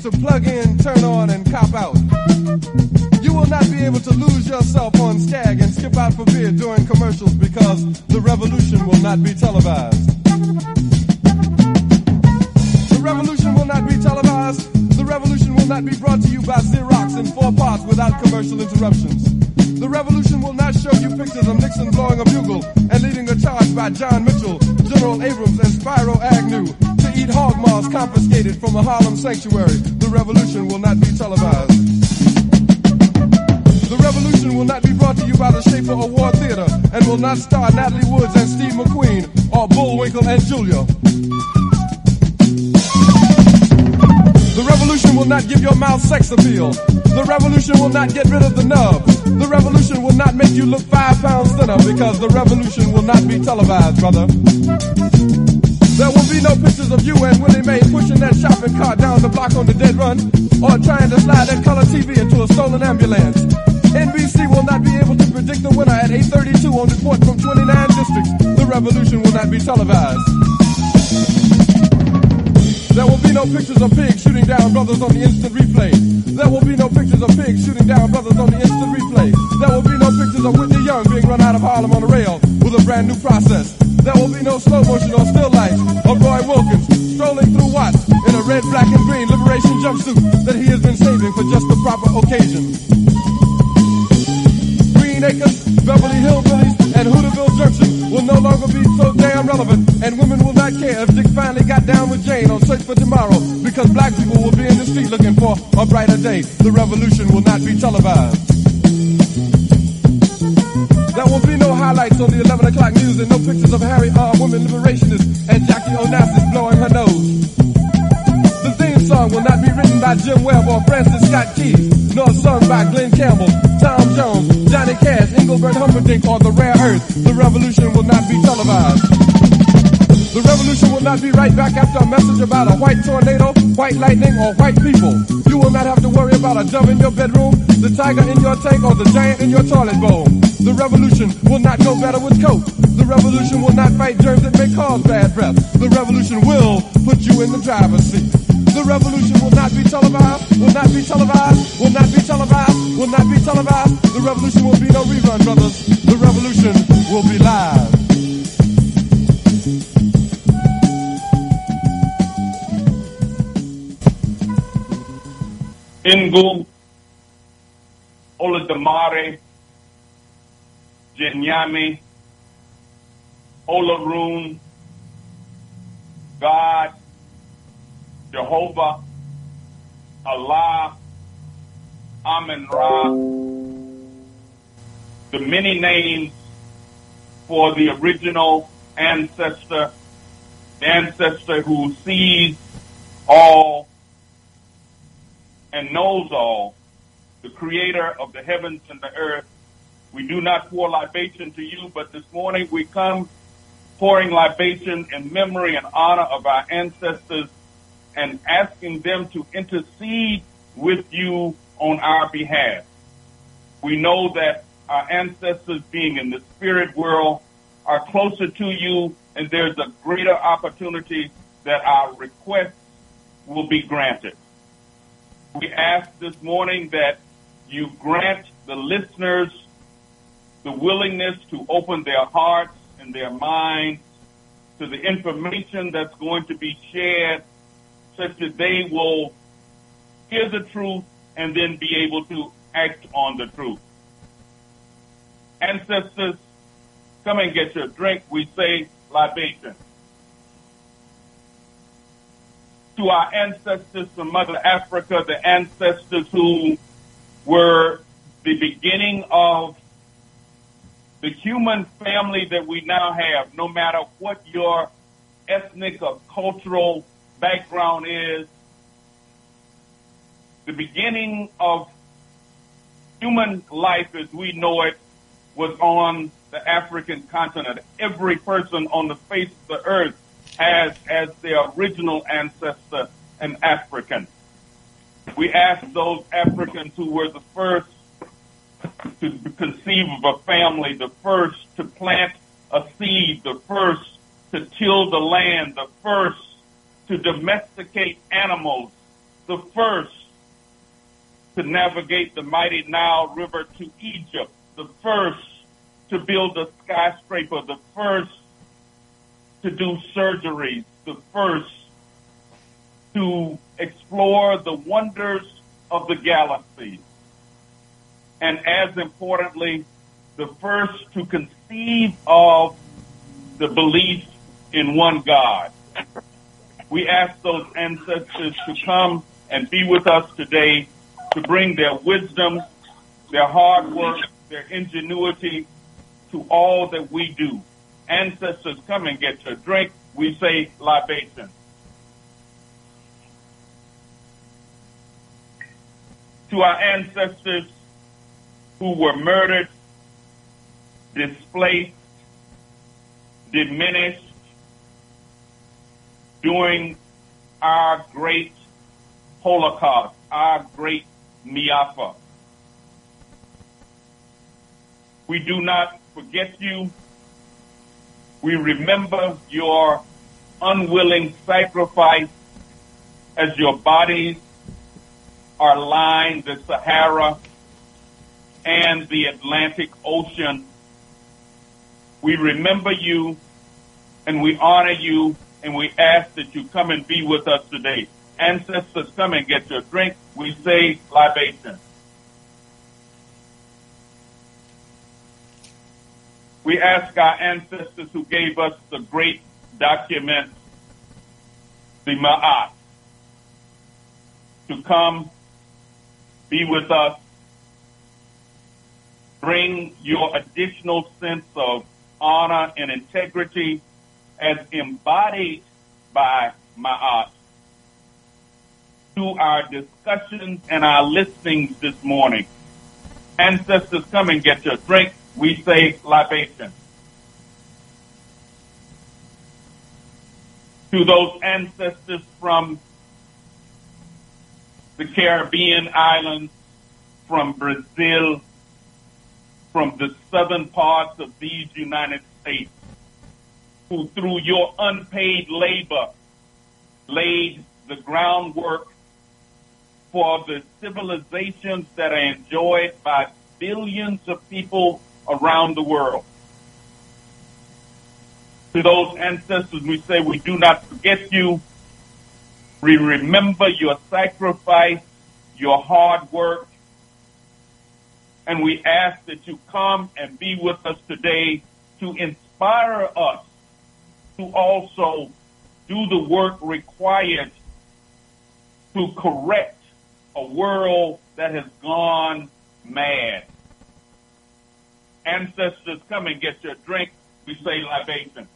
to plug in, turn on, and cop out. You will not be able to lose yourself on Skag and skip out for beer during commercials because the revolution will not be televised. The revolution will not be televised. The revolution will not be brought to you by Xerox in 4 parts without commercial interruptions. The revolution will not show you pictures of Nixon blowing a bugle and leading a charge by John Mitchell, General Abrams, and Spyro Agnew to eat hog maws confiscated from a Harlem sanctuary. The revolution will not be televised. The revolution will not be brought to you by the Schaefer Award Theater and will not star Natalie Woods and Steve McQueen or Bullwinkle and Julia. The revolution will not give your mouth sex appeal. The revolution will not get rid of the nub. The revolution will not make you look 5 pounds thinner because the revolution will not be televised, brother. There will be no pictures of you and Willie Mae pushing that shopping cart down the block on the dead run or trying to slide that color TV into a stolen ambulance. NBC will not be able to predict the winner at 8:32 on report from 29 districts. The revolution will not be televised. There will be no pictures of pigs shooting down brothers on the instant replay. There will be no pictures of pigs shooting down brothers on the instant replay. There will be no pictures of Whitney Young being run out of Harlem on a rail with a brand new process. There will be no slow motion or still life of Roy Wilkins strolling through Watts in a red, black, and green liberation jumpsuit that he has been saving for just the proper occasion. Green Acres, Beverly Hillbillies, and Hooterville Junction will no longer be so damn relevant, and women will not care if Dick finally got down with Jane on Search for Tomorrow, because black people will be in the street looking for a brighter day. The revolution will not be televised. There will be no highlights on the 11 o'clock news and no pictures of Harry R. Women Liberationists and Jackie Onassis blowing her nose. The theme song will not be written by Jim Webb or Francis Scott Key, nor sung by Glenn Campbell, Tom Jones, Johnny Cash, Engelbert Humperdinck, or The Rare Earth. The revolution will not be televised. The revolution will not be right back after a message about a white tornado, white lightning, or white people. You will not have to worry about a dove in your bedroom, the tiger in your tank, or the giant in your toilet bowl. The revolution will not go better with coke. The revolution will not fight germs that may cause bad breath. The revolution will put you in the driver's seat. The revolution will not be televised, will not be televised, will not be televised, will not be televised. The revolution will be no rerun, brothers. The revolution will be live. Ingu, Olodumare, Jinyami, Olaroon, God, Jehovah, Allah, Amen-Ra, the many names for the original ancestor, the ancestor who sees all and knows all, the creator of the heavens and the earth. We do not pour libation to you, but this morning we come pouring libation in memory and honor of our ancestors and asking them to intercede with you on our behalf. We know that our ancestors, being in the spirit world, are closer to you, and there's a greater opportunity that our requests will be granted. We ask this morning that you grant the listeners the willingness to open their hearts and their minds to the information that's going to be shared, such that they will hear the truth and then be able to act on the truth. Ancestors, come and get your drink. We say libation. To our ancestors from Mother Africa, the ancestors who were the beginning of the human family that we now have, no matter what your ethnic or cultural background is, the beginning of human life as we know it was on the African continent. Every person on the face of the earth has as their original ancestor an African. We ask those Africans who were the first to conceive of a family, the first to plant a seed, the first to till the land, the first to domesticate animals, the first to navigate the mighty Nile River to Egypt, the first to build a skyscraper, the first to do surgeries, the first to explore the wonders of the galaxy, and as importantly, the first to conceive of the belief in one God. We ask those ancestors to come and be with us today to bring their wisdom, their hard work, their ingenuity to all that we do. Ancestors, come and get your drink. We say libation. To our ancestors who were murdered, displaced, diminished during our great Holocaust, our great Miafa. We do not forget you. We remember your unwilling sacrifice as your bodies are lined the Sahara and the Atlantic Ocean. We remember you and we honor you, and we ask that you come and be with us today. Ancestors, come and get your drink. We say libation. We ask our ancestors who gave us the great document, the Ma'at, to come, be with us, bring your additional sense of honor and integrity as embodied by Ma'at to our discussions and our listings this morning. Ancestors, come and get your drink. We say libation. To those ancestors from the Caribbean islands, from Brazil, from the southern parts of these United States, who through your unpaid labor laid the groundwork for the civilizations that are enjoyed by billions of people around the world. To those ancestors, we say we do not forget you. We remember your sacrifice, your hard work, and we ask that you come and be with us today to inspire us to also do the work required to correct a world that has gone mad. Ancestors, come and get your drink. We say libation.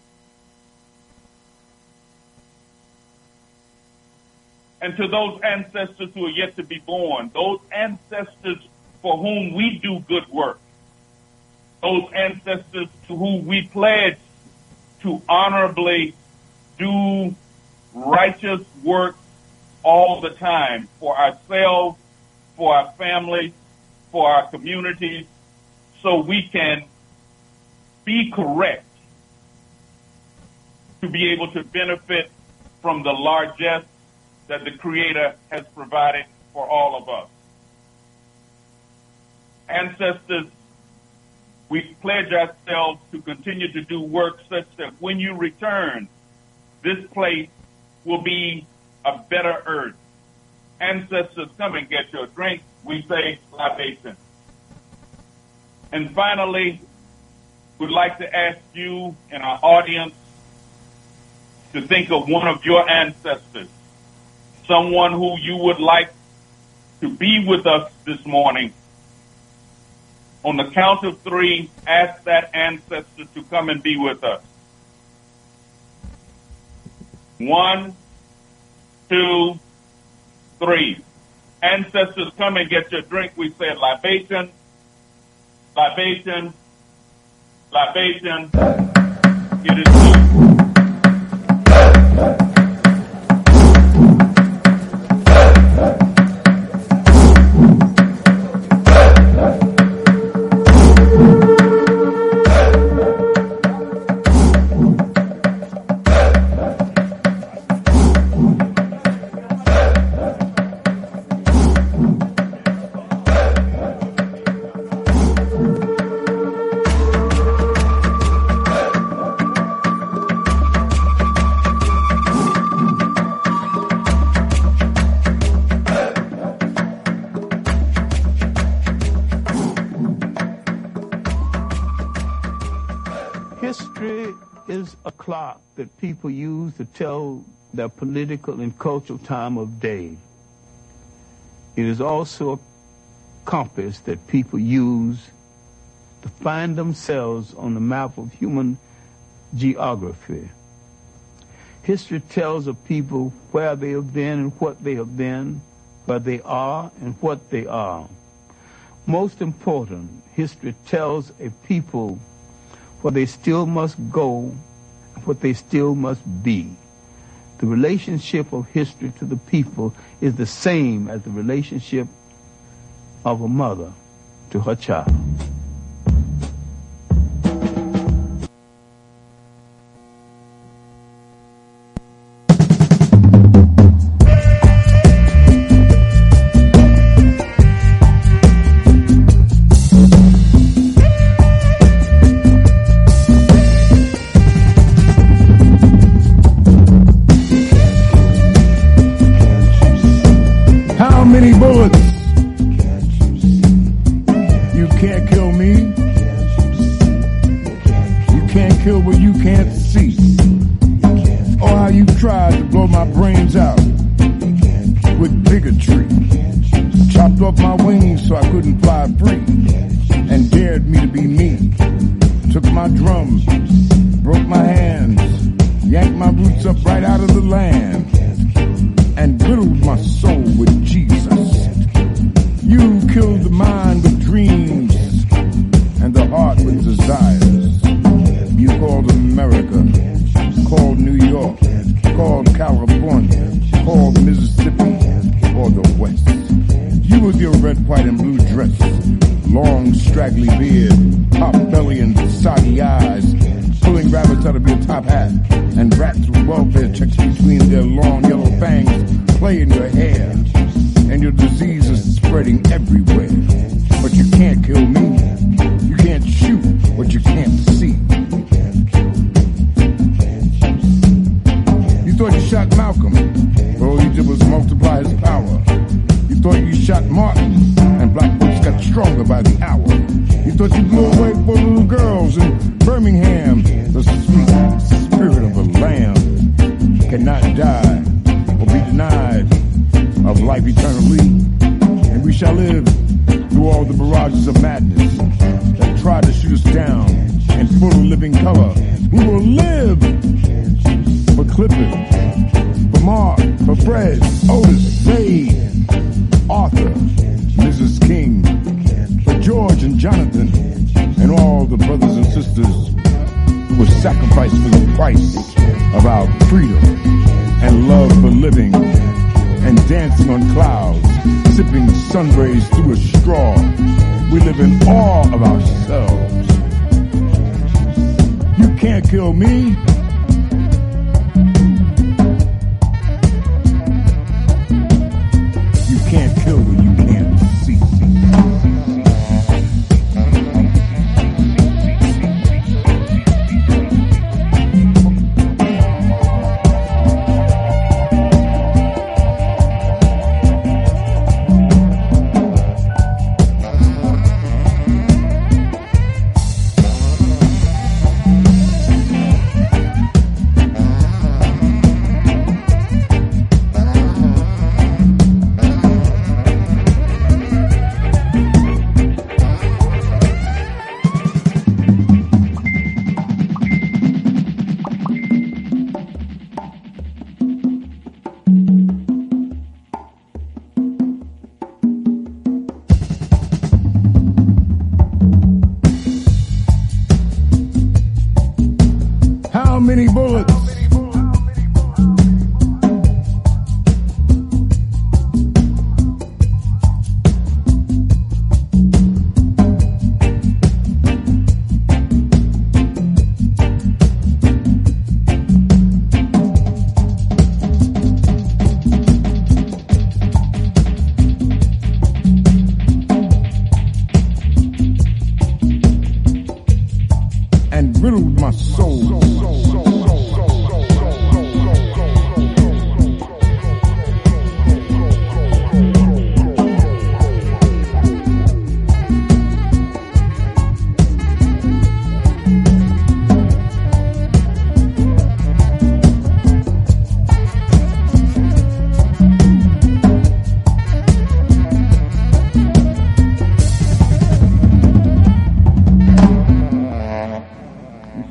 And to those ancestors who are yet to be born, those ancestors for whom we do good work, those ancestors to whom we pledge to honorably do righteous work all the time for ourselves, for our families, for our communities, so we can be correct to be able to benefit from the largesse that the Creator has provided for all of us. Ancestors, we pledge ourselves to continue to do work such that when you return, this place will be a better earth. Ancestors, come and get your drink. We say libation. And finally, we'd like to ask you and our audience to think of one of your ancestors, someone who you would like to be with us this morning. On the count of three, ask that ancestor to come and be with us. 1, 2, 3. Ancestors, come and get your drink. We said libation, libation, libation. It is due. History is a clock that people use to tell their political and cultural time of day. It is also a compass that people use to find themselves on the map of human geography. History tells of people where they have been and what they have been, where they are and what they are. Most important, history tells a people where they still must go and what they still must be. The relationship of history to the people is the same as the relationship of a mother to her child.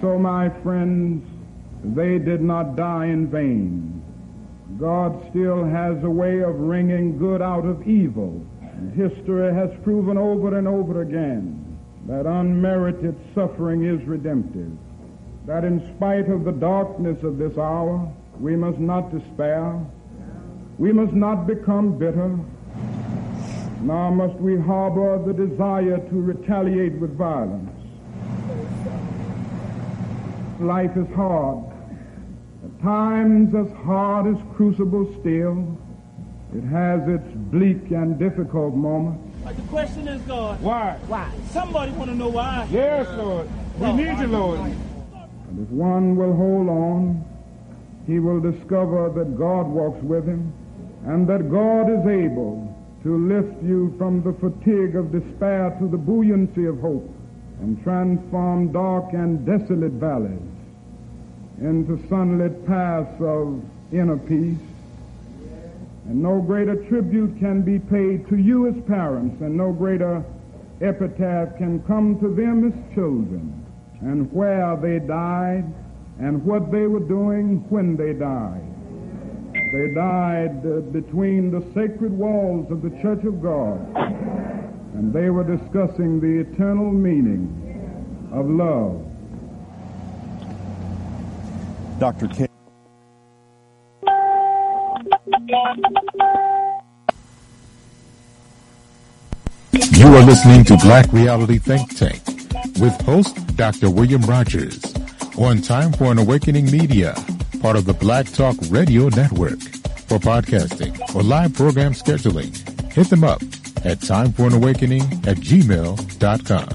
so, my friends, they did not die in vain. God still has a way of wringing good out of evil. And history has proven over and over again that unmerited suffering is redemptive. That in spite of the darkness of this hour, we must not despair. We must not become bitter. Nor must we harbor the desire to retaliate with violence. Life is hard. At times as hard as crucible steel. It has its bleak and difficult moments. But the question is, God, Why? why? Somebody want to know why. Yes, Lord. We need you, Lord. And if one will hold on, he will discover that God walks with him and that God is able to lift you from the fatigue of despair to the buoyancy of hope and transform dark and desolate valleys into sunlit paths of inner peace. And no greater tribute can be paid to you as parents, and no greater epitaph can come to them as children, and where they died, and what they were doing when they died. They died between the sacred walls of the Church of God, and they were discussing the eternal meaning of love. Dr. King. You are listening to Black Reality Think Tank with host Dr. William Rogers on Time for an Awakening Media, part of the Black Talk Radio Network. For podcasting or live program scheduling, hit them up at timeforanawakening@gmail.com.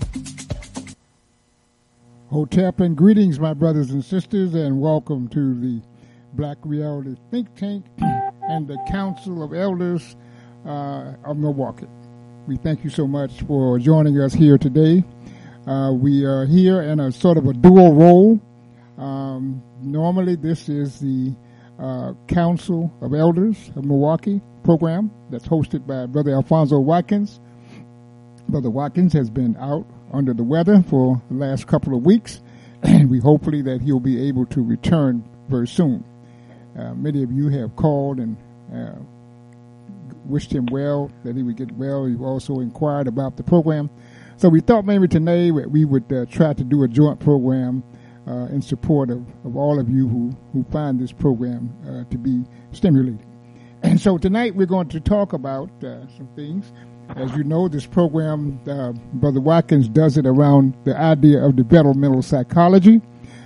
Hotep and greetings, my brothers and sisters, and welcome to the Black Reality Think Tank and the Council of Elders of Milwaukee. We thank you so much for joining us here today. We are here in a sort of a dual role. Normally, this is the Council of Elders of Milwaukee program that's hosted by Brother Alfonso Watkins. Brother Watkins has been out under the weather for the last couple of weeks, and we hopefully that he'll be able to return very soon. Many of you have called and wished him well, that he would get well. You've also inquired about the program. So we thought maybe today we would try to do a joint program in support of all of you who find this program to be stimulating. And so tonight we're going to talk about some things. As you know, this program, Brother Watkins does it around the idea of developmental psychology.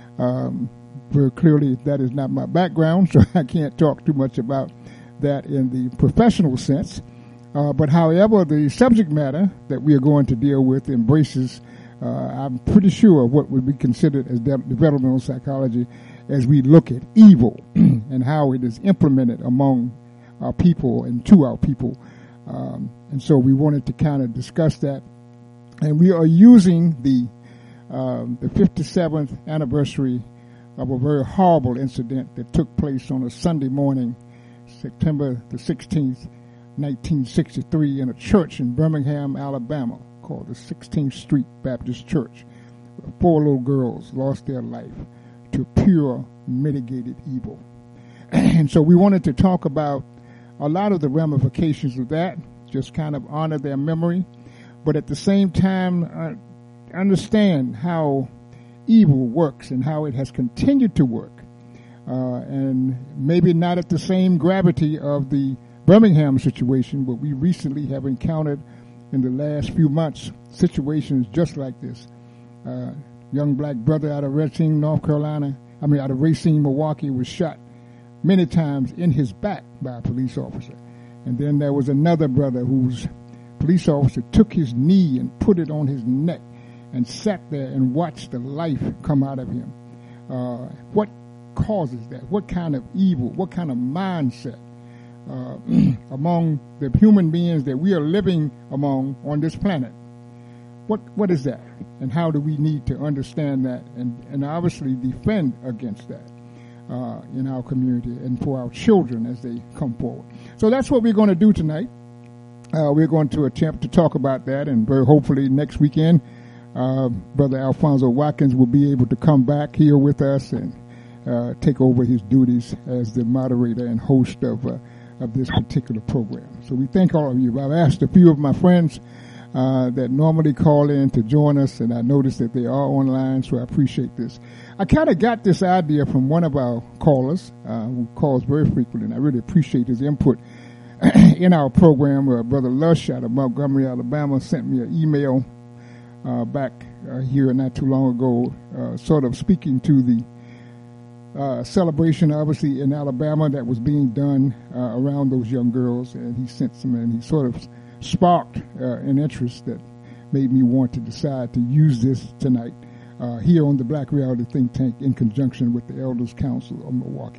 Very clearly, that is not my background, so I can't talk too much about that in the professional sense. But however, the subject matter that we are going to deal with embraces, I'm pretty sure, what would be considered as developmental psychology as we look at evil and how it is implemented among our people and to our people. And so we wanted to kind of discuss that. And we are using the 57th anniversary of a very horrible incident that took place on a Sunday morning, September the 16th, 1963, in a church in Birmingham, Alabama, called the 16th Street Baptist Church. 4 little girls lost their life to pure mitigated evil. And so we wanted to talk about a lot of the ramifications of that, just kind of honor their memory, but at the same time understand how evil works and how it has continued to work, and maybe not at the same gravity of the Birmingham situation, but we recently have encountered in the last few months situations just like this. Young black brother out of Racine, Milwaukee, was shot many times in his back by a police officer. And then there was another brother whose police officer took his knee and put it on his neck and sat there and watched the life come out of him. What causes that? What kind of evil, what kind of mindset among the human beings that we are living among on this planet? What is that? And how do we need to understand that and obviously defend against that in our community and for our children as they come forward? So that's what we're going to do tonight. We're going to attempt to talk about that, and very hopefully next weekend Brother Alfonso Watkins will be able to come back here with us and take over his duties as the moderator and host of this particular program. So we thank all of you. I've asked a few of my friends that normally call in to join us, and I noticed that they are online, so I appreciate this. I kind of got this idea from one of our callers who calls very frequently, and I really appreciate his input in our program. Brother Lush out of Montgomery, Alabama, sent me an email back here not too long ago, sort of speaking to the celebration, obviously, in Alabama that was being done around those young girls, and he sent some, and he sort of sparked an interest that made me want to decide to use this tonight here on the Black Reality Think Tank in conjunction with the Elders Council of Milwaukee.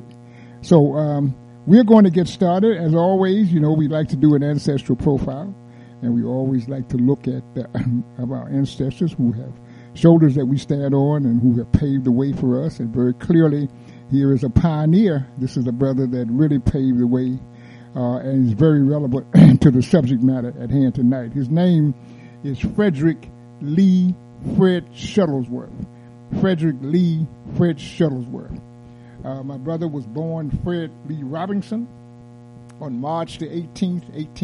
So we're going to get started. As always, you know, we like to do an ancestral profile, and we always like to look at of our ancestors who have shoulders that we stand on and who have paved the way for us. And very clearly, here is a pioneer. This is a brother that really paved the way and is very relevant to the subject matter at hand tonight. His name is Frederick Lee Fred Shuttlesworth. Frederick Lee Fred Shuttlesworth. My brother was born Fred Lee Robinson on March the 18th,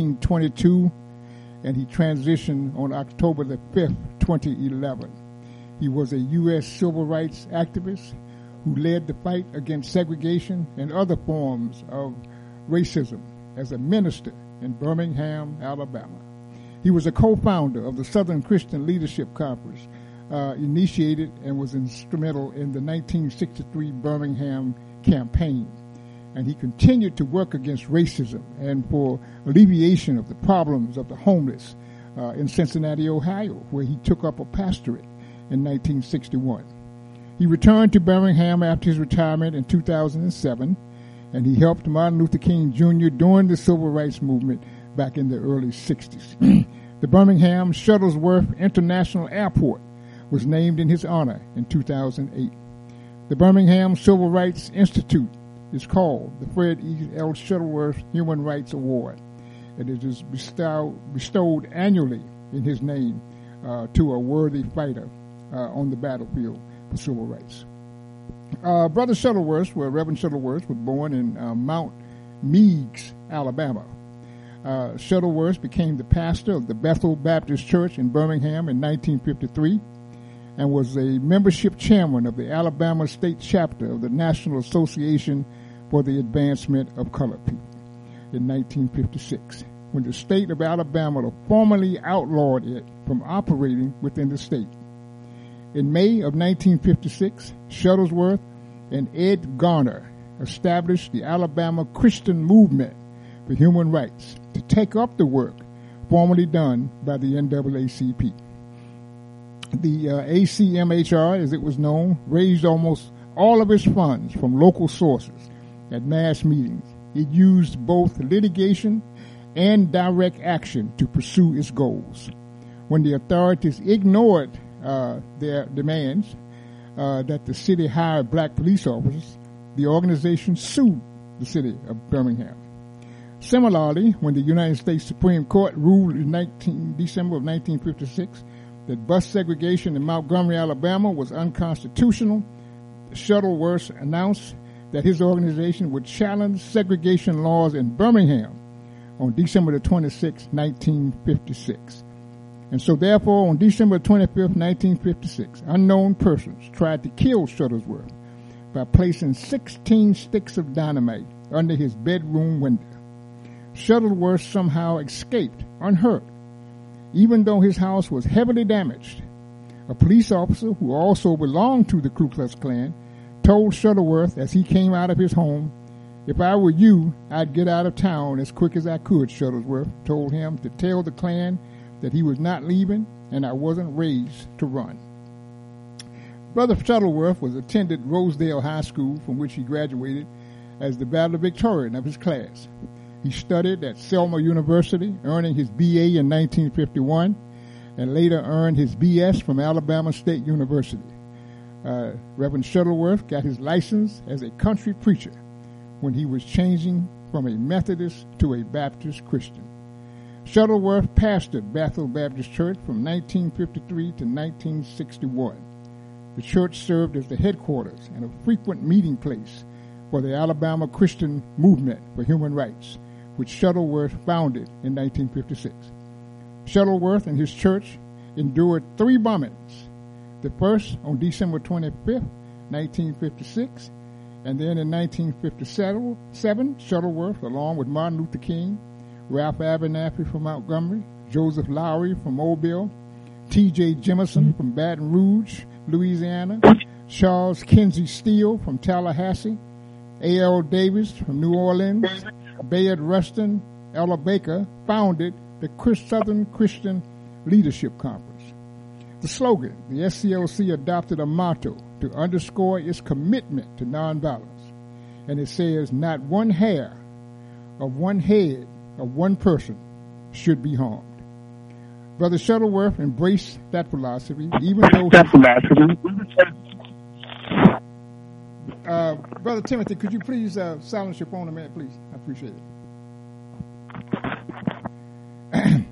1822, and he transitioned on October the 5th, 2011. He was a U.S. civil rights activist who led the fight against segregation and other forms of racism as a minister in Birmingham, Alabama. He was a co-founder of the Southern Christian Leadership Conference, initiated and was instrumental in the 1963 Birmingham campaign. And he continued to work against racism and for alleviation of the problems of the homeless in Cincinnati, Ohio, where he took up a pastorate in 1961. He returned to Birmingham after his retirement in 2007, and he helped Martin Luther King Jr. during the Civil Rights Movement back in the early 60s. The Birmingham Shuttlesworth International Airport was named in his honor in 2008. The Birmingham Civil Rights Institute is called the Fred E. L. Shuttleworth Human Rights Award, and it is bestowed annually in his name to a worthy fighter on the battlefield for civil rights. Brother Shuttleworth, Reverend Shuttleworth, was born in Mount Meigs, Alabama. Shuttleworth became the pastor of the Bethel Baptist Church in Birmingham in 1953 and was a membership chairman of the Alabama State Chapter of the National Association for the Advancement of Colored People in 1956, when the state of Alabama formally outlawed it from operating within the state. In May of 1956, Shuttlesworth and Ed Garner established the Alabama Christian Movement for Human Rights to take up the work formerly done by the NAACP. The ACMHR, as it was known, raised almost all of its funds from local sources at mass meetings. It used both litigation and direct action to pursue its goals. When the authorities ignored their demands that the city hire black police officers, the organization sued the city of Birmingham. Similarly, when the United States Supreme Court ruled in December of 1956 that bus segregation in Montgomery, Alabama was unconstitutional, Shuttleworth announced that his organization would challenge segregation laws in Birmingham on December the 26th, 1956. And so therefore, on December 25th, 1956, unknown persons tried to kill Shuttlesworth by placing 16 sticks of dynamite under his bedroom window. Shuttleworth somehow escaped unhurt, even though his house was heavily damaged. A police officer who also belonged to the Ku Klux Klan told Shuttleworth as he came out of his home, "If I were you, I'd get out of town as quick as I could," Shuttlesworth told him to tell the Klan that he was not leaving and I wasn't raised to run. Brother Shuttleworth attended Rosedale High School, from which he graduated as the valedictorian of his class. He studied at Selma University, earning his BA in 1951, and later earned his BS from Alabama State University. Reverend Shuttleworth got his license as a country preacher when he was changing from a Methodist to a Baptist Christian. Shuttleworth pastored Bethel Baptist Church from 1953 to 1961. The church served as the headquarters and a frequent meeting place for the Alabama Christian Movement for Human Rights, which Shuttleworth founded in 1956. Shuttleworth and his church endured 3 bombings, the first on December 25th, 1956, and then in 1957, Shuttleworth, along with Martin Luther King, Ralph Abernathy from Montgomery, Joseph Lowry from Mobile, T.J. Jemison from Baton Rouge, Louisiana, Charles Kinsey Steele from Tallahassee, A.L. Davis from New Orleans, Bayard Rustin, Ella Baker founded the Southern Christian Leadership Conference. The slogan, the SCLC adopted a motto to underscore its commitment to nonviolence, and it says, not one hair of one head of one person should be harmed. Brother Shuttleworth embraced that philosophy, even though Brother Timothy, could you please silence your phone a minute, please? I appreciate it.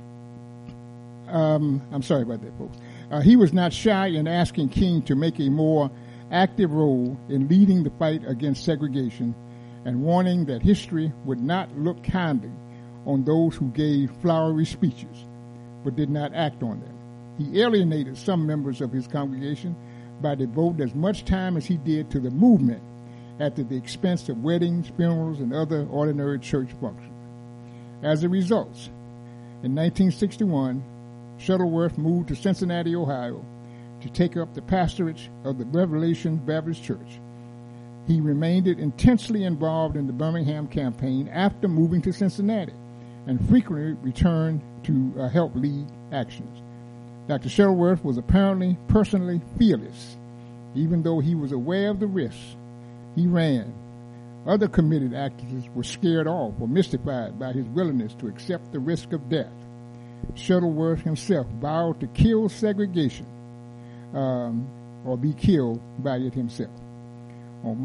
I'm sorry about that, folks. He was not shy in asking King to make a more active role in leading the fight against segregation and warning that history would not look kindly on those who gave flowery speeches but did not act on them. He alienated some members of his congregation by devoting as much time as he did to the movement at the expense of weddings, funerals, and other ordinary church functions. As a result, in 1961, Shuttleworth moved to Cincinnati, Ohio, to take up the pastorate of the Revelation Baptist Church. He remained intensely involved in the Birmingham campaign after moving to Cincinnati and frequently returned to help lead actions. Dr. Shuttleworth was apparently personally fearless, even though he was aware of the risks he ran. Other committed activists were scared off or mystified by his willingness to accept the risk of death. Shuttleworth himself vowed to kill segregation or be killed by it himself. On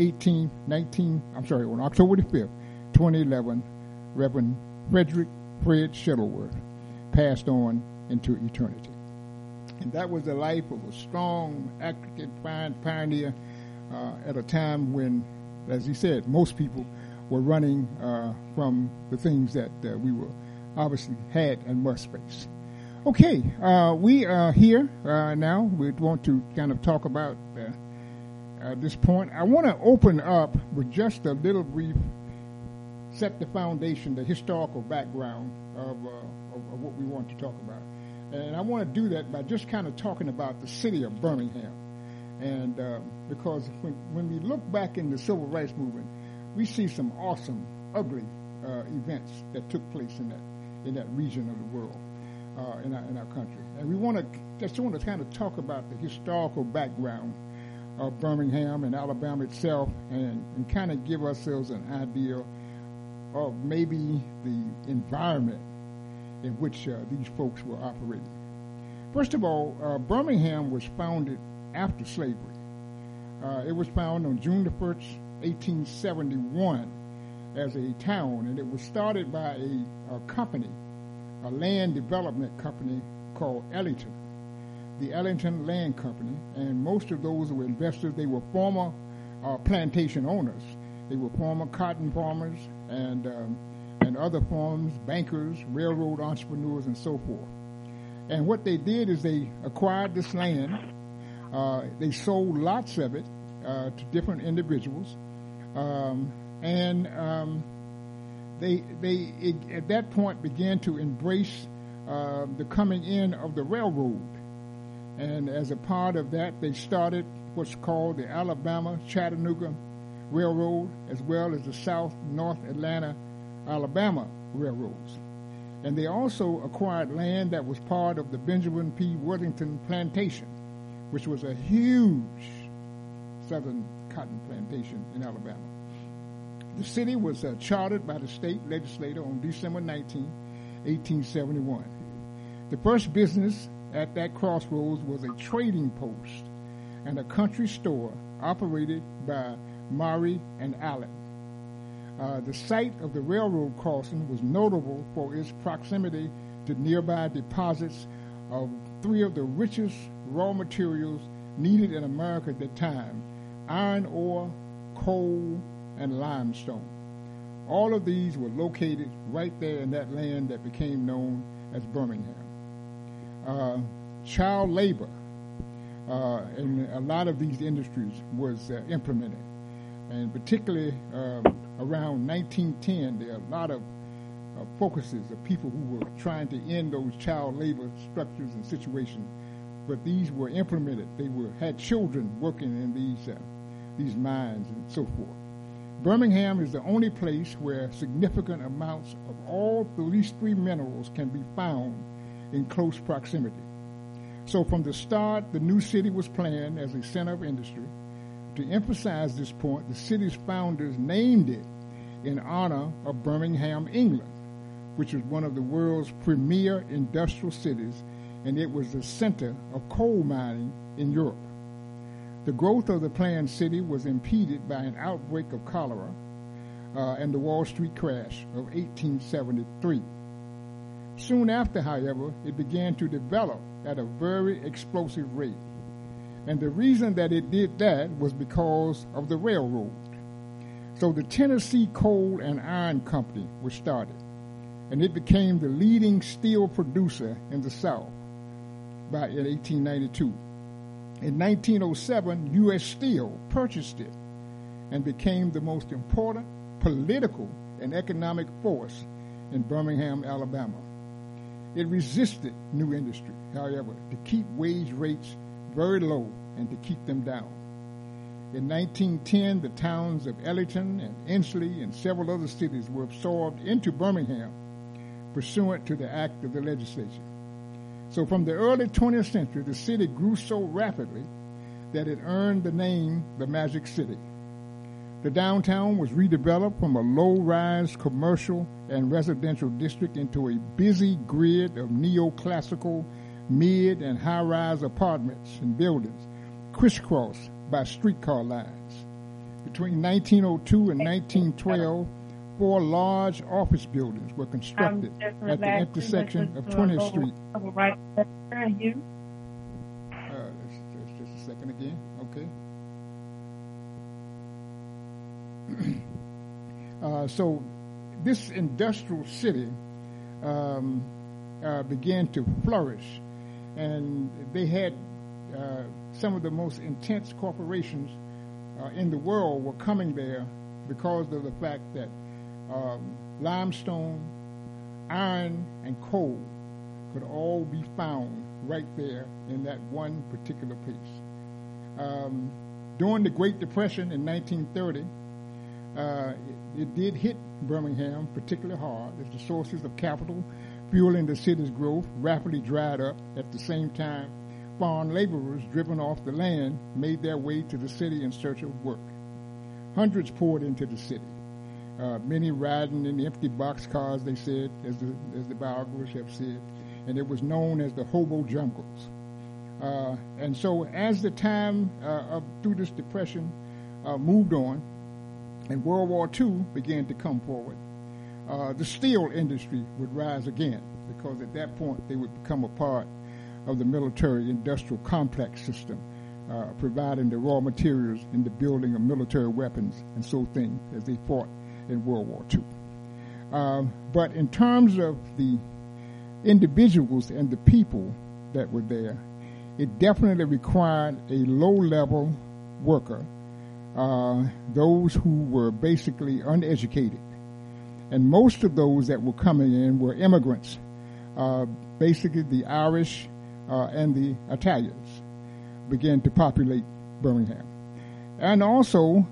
October the 5th, 2011, Reverend Fred Shuttleworth passed on into eternity. And that was the life of a strong, active pioneer at a time when, as he said, most people were running from the things that we were obviously had and must face. Okay, we are here now. We want to kind of talk about this point. I want to open up with just a little brief, set the foundation, the historical background of what we want to talk about. And I want to do that by just kind of talking about the city of Birmingham. And because when we look back in the civil rights movement, we see some awesome, ugly events that took place in that region of the world, in our country. And we want to kind of talk about the historical background of Birmingham and Alabama itself, and kind of give ourselves an idea of maybe the environment in which these folks were operating. First of all, Birmingham was founded after slavery. It was founded on June the 1st, 1871, as a town, and it was started by a company, a land development company called Ellington, the Ellington Land Company, and most of those who were investors, they were former plantation owners. They were former cotton farmers and other farms, bankers, railroad entrepreneurs, and so forth. And what they did is they acquired this land. They sold lots of it to different individuals, they at that point began to embrace the coming in of the railroad. And as a part of that, they started what's called the Alabama-Chattanooga Railroad, as well as the South-North Atlanta, Alabama railroads. And they also acquired land that was part of the Benjamin P. Worthington Plantation, which was a huge southern cotton plantation in Alabama. The city was chartered by the state legislature on December 19, 1871. The first business at that crossroads was a trading post and a country store operated by Maury and Allen. The site of the railroad crossing was notable for its proximity to nearby deposits of three of the richest raw materials needed in America at that time: iron ore, coal, and limestone. All of these were located right there in that land that became known as Birmingham. Child labor in a lot of these industries was implemented, and particularly around 1910, there are a lot of focuses of people who were trying to end those child labor structures and situations, but these were implemented. They had children working in these mines and so forth. Birmingham is the only place where significant amounts of all these three minerals can be found in close proximity. So from the start, the new city was planned as a center of industry. To emphasize this point, the city's founders named it in honor of Birmingham, England, which was one of the world's premier industrial cities, and it was the center of coal mining in Europe. The growth of the planned city was impeded by an outbreak of cholera and the Wall Street crash of 1873. Soon after, however, it began to develop at a very explosive rate. And the reason that it did that was because of the railroad. So the Tennessee Coal and Iron Company was started, and it became the leading steel producer in the South in 1892. In 1907, U.S. Steel purchased it and became the most important political and economic force in Birmingham, Alabama. It resisted new industry, however, to keep wage rates very low and to keep them down. In 1910, the towns of Ellington and Ensley and several other cities were absorbed into Birmingham pursuant to the act of the legislature. So from the early 20th century, the city grew so rapidly that it earned the name the Magic City. The downtown was redeveloped from a low-rise commercial and residential district into a busy grid of neoclassical mid- and high-rise apartments and buildings crisscrossed by streetcar lines. Between 1902 and 1912, 4 large office buildings were constructed at the intersection of 20th Street. Right there, you. That's just a second again. Okay. So this industrial city began to flourish, and they had some of the most intense corporations in the world were coming there because of the fact that limestone, iron, and coal could all be found right there in that one particular place. During the Great Depression in 1930, it did hit Birmingham particularly hard as the sources of capital fueling the city's growth rapidly dried up. At the same time, foreign laborers driven off the land made their way to the city in search of work. Hundreds poured into the city, many riding in empty boxcars, they said, as the biographers have said, and it was known as the hobo jungles. And so as the time through this depression moved on, and World War II began to come forward, the steel industry would rise again, because at that point they would become a part of the military-industrial complex system, providing the raw materials in the building of military weapons and so things as they fought in World War II. But in terms of the individuals and the people that were there, it definitely required a low-level worker, those who were basically uneducated. And most of those that were coming in were immigrants, basically the Irish and the Italians began to populate Birmingham. And also,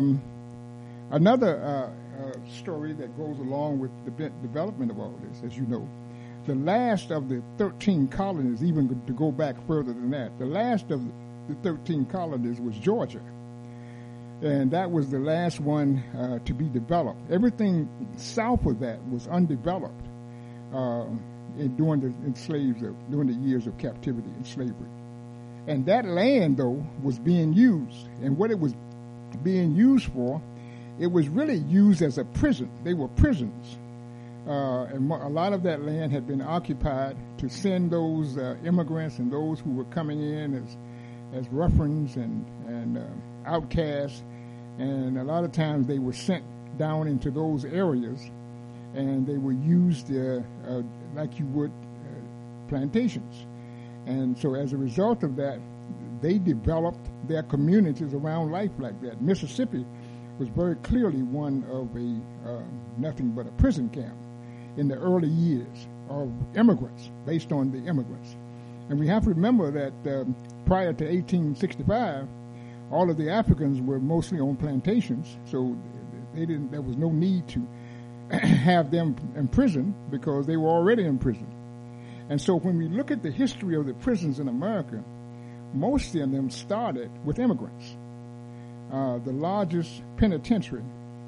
another story that goes along with the development of all this, as you know, the last of the 13 colonies, even to go back further than that, the last of the 13 colonies was Georgia. And that was the last one to be developed. Everything south of that was undeveloped during the years of captivity and slavery. And that land, though, was being used. And what it was being used for, it was really used as a prison. They were prisons. And a lot of that land had been occupied to send those immigrants and those who were coming in as ruffians and outcasts. And a lot of times they were sent down into those areas, and they were used like you would plantations. And so as a result of that, they developed their communities around life like that. Mississippi was very clearly one of nothing but a prison camp in the early years of immigrants, based on the immigrants. And we have to remember that prior to 1865, all of the Africans were mostly on plantations, so there was no need to have them in prison because they were already in prison. And so when we look at the history of the prisons in America, most of them started with immigrants. The largest penitentiary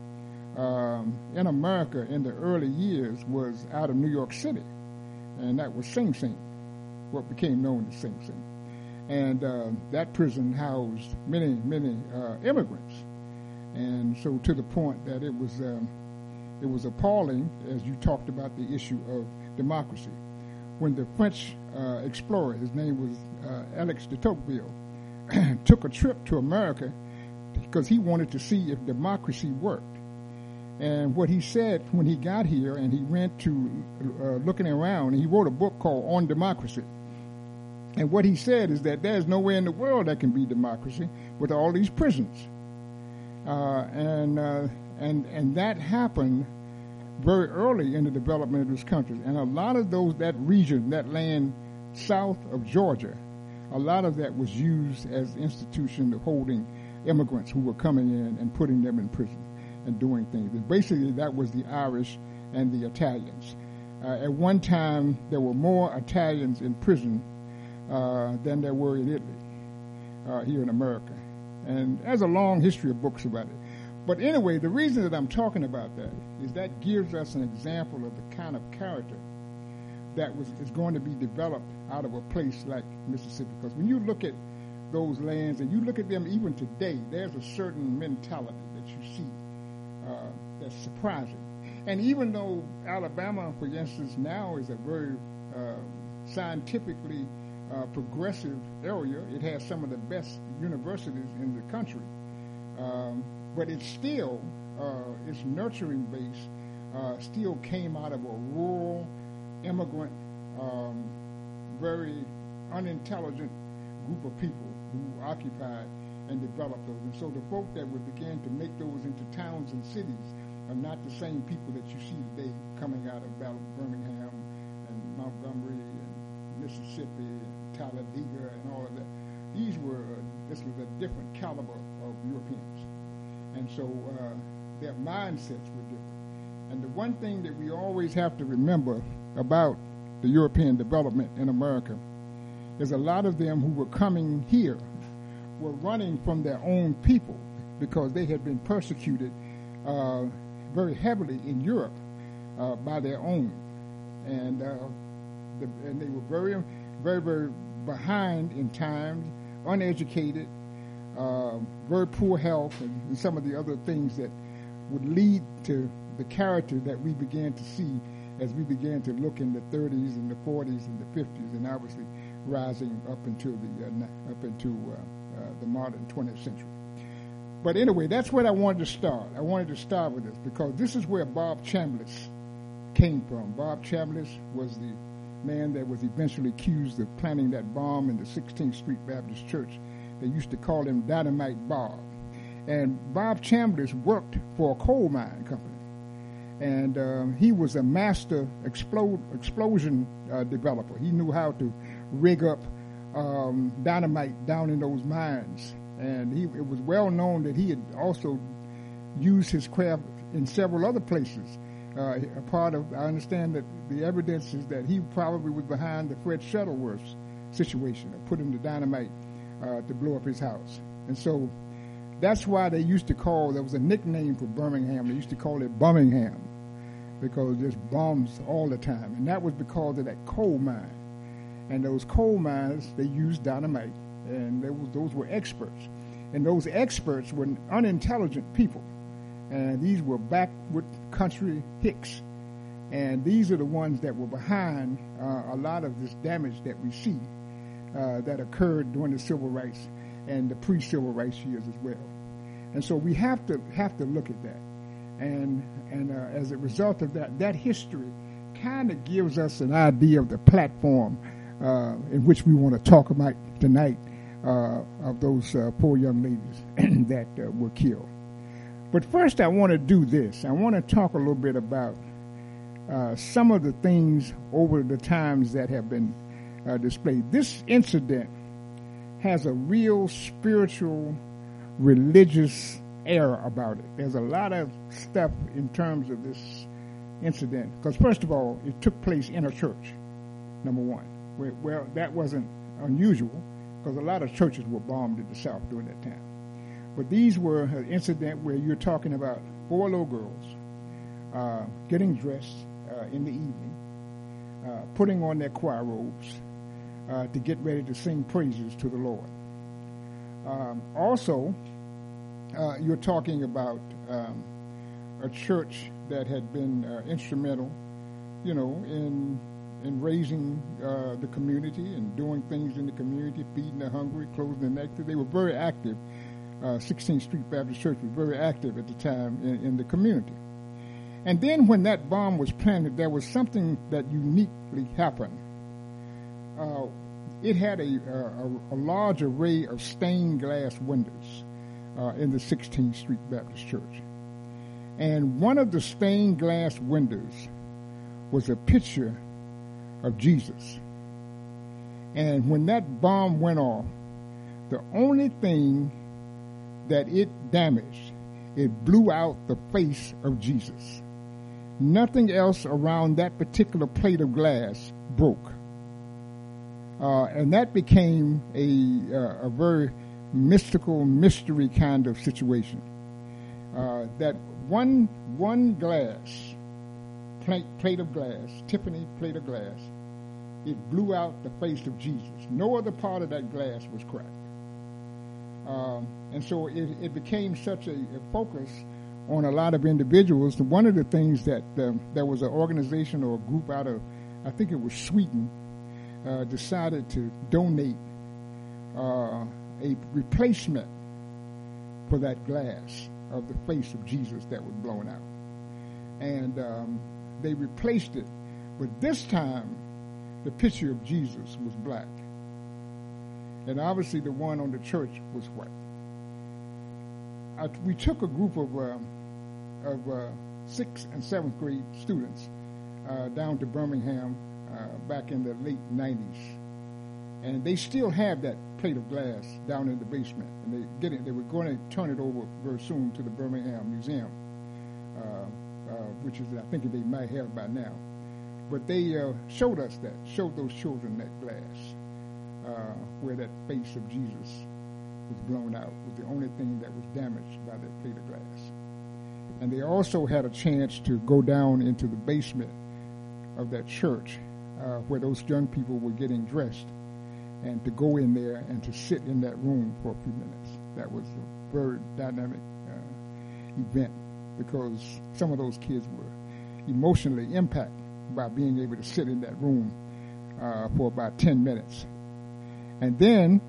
in America in the early years was out of New York City, and that was Sing Sing, what became known as Sing Sing. And that prison housed many immigrants, and so to the point that it was appalling, as you talked about the issue of democracy. When the French explorer, his name was Alex de Tocqueville, took a trip to America because he wanted to see if democracy worked. And what he said when he got here, and he went to looking around, and he wrote a book called On Democracy. And what he said is that there's nowhere in the world that can be democracy with all these prisons. And that happened very early in the development of this country. And a lot of that region, that land south of Georgia, a lot of that was used as an institution of holding immigrants who were coming in and putting them in prison and doing things. And basically, that was the Irish and the Italians. At one time, there were more Italians in prison than there were in Italy, here in America. And there's a long history of books about it. But anyway, the reason that I'm talking about that is that gives us an example of the kind of character that is going to be developed out of a place like Mississippi. Because when you look at those lands and you look at them even today, there's a certain mentality that you see that's surprising. And even though Alabama, for instance, now is a very scientifically progressive area, it has some of the best universities in the country. But it's still, its nurturing base still came out of a rural, immigrant, very unintelligent group of people who occupied and developed those. And so the folk that would begin to make those into towns and cities are not the same people that you see today coming out of Birmingham and Montgomery and Mississippi and Talladega and all of that. This was a different caliber of Europeans. And so their mindsets were different. And the one thing that we always have to remember about the European development in America is a lot of them who were coming here were running from their own people because they had been persecuted very heavily in Europe by their own. And they were very, very, very behind in times, uneducated, very poor health, and some of the other things that would lead to the character that we began to see as we began to look in the 30s and the 40s and the 50s, and obviously rising up into the modern 20th century. But anyway, that's where I wanted to start. I wanted to start with this because this is where Bob Chambliss came from. Bob Chambliss was the man that was eventually accused of planting that bomb in the 16th Street Baptist Church. They used to call him Dynamite Bob. And Bob Chambliss worked for a coal mine company. And he was a master explosion developer. He knew how to rig up dynamite down in those mines. And it was well known that he had also used his craft in several other places. I understand that the evidence is that he probably was behind the Fred Shuttleworth situation of putting the dynamite to blow up his house. And so that's why there was a nickname for Birmingham. They used to call it Bumingham because there's bombs all the time. And that was because of that coal mine. And those coal mines, they used dynamite. And those were experts. And those experts were unintelligent people. And these were backward country hicks. And these are the ones that were behind a lot of this damage that we see that occurred during the civil rights and the pre-civil rights years as well. And so we have to look at that. And as a result of that, that history kind of gives us an idea of the platform in which we want to talk about tonight of those poor young ladies that were killed. But first I want to do this. I want to talk a little bit about some of the things over the times that have been displayed. This incident has a real spiritual, religious air about it. There's a lot of stuff in terms of this incident. Because first of all, it took place in a church, number one. Well, that wasn't unusual because a lot of churches were bombed in the South during that time. But these were an incident where you're talking about 4 little girls getting dressed in the evening, putting on their choir robes to get ready to sing praises to the Lord. Also, you're talking about a church that had been instrumental, in raising the community and doing things in the community, feeding the hungry, clothing the naked. They were very active. 16th Street Baptist Church was very active at the time in the community. And then when that bomb was planted, there was something that uniquely happened. It had a large array of stained glass windows in the 16th Street Baptist Church. And one of the stained glass windows was a picture of Jesus. And when that bomb went off, the only thing that it damaged, it blew out the face of Jesus. Nothing else around that particular plate of glass broke. And that became a very mystical, mystery kind of situation. That one glass, plate of glass, Tiffany plate of glass, it blew out the face of Jesus. No other part of that glass was cracked. And so it became such a focus on a lot of individuals. One of the things that there was an organization or a group out of, I think it was Sweden, decided to donate a replacement for that glass of the face of Jesus that was blown out. And they replaced it. But this time, the picture of Jesus was black. And obviously the one on the church was white. We took a group of 6th and 7th grade students down to Birmingham back in the late 90s. And they still have that plate of glass down in the basement. And they were going to turn it over very soon to the Birmingham Museum, which is, I think they might have by now. But they showed those children that glass, where that face of Jesus was blown out. It was the only thing that was damaged by that plate of glass. And they also had a chance to go down into the basement of that church where those young people were getting dressed, and to go in there and to sit in that room for a few minutes. That was a very dynamic event because some of those kids were emotionally impacted by being able to sit in that room for about 10 minutes. And then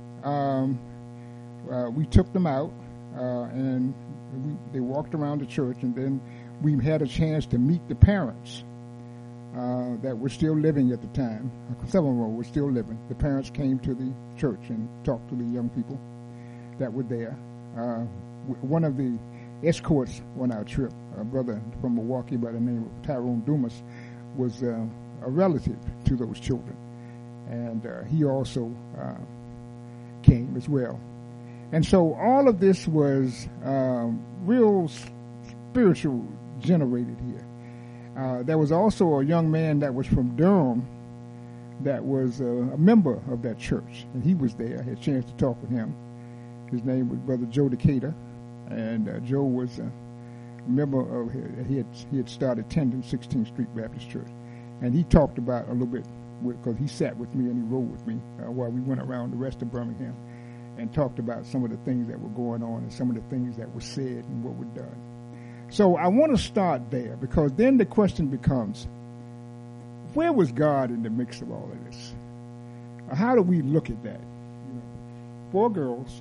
we took them out and they walked around the church, and then we had a chance to meet the parents that were still living at the time. Some of them were still living. The parents came to the church and talked to the young people that were there. One of the escorts on our trip, a brother from Milwaukee by the name of Tyrone Dumas, was a relative to those children. And he also came as well. And so all of this was real spiritual generated here. There was also a young man that was from Durham that was a member of that church, and he was there. I had a chance to talk with him. His name was Brother Joe Decatur, and Joe was a member of, he had started attending 16th Street Baptist Church, and he talked about a little bit, because he sat with me and he rode with me while we went around the rest of Birmingham and talked about some of the things that were going on and some of the things that were said and what were done. So I want to start there, because then the question becomes, where was God in the mix of all of this? How do we look at that? 4 girls,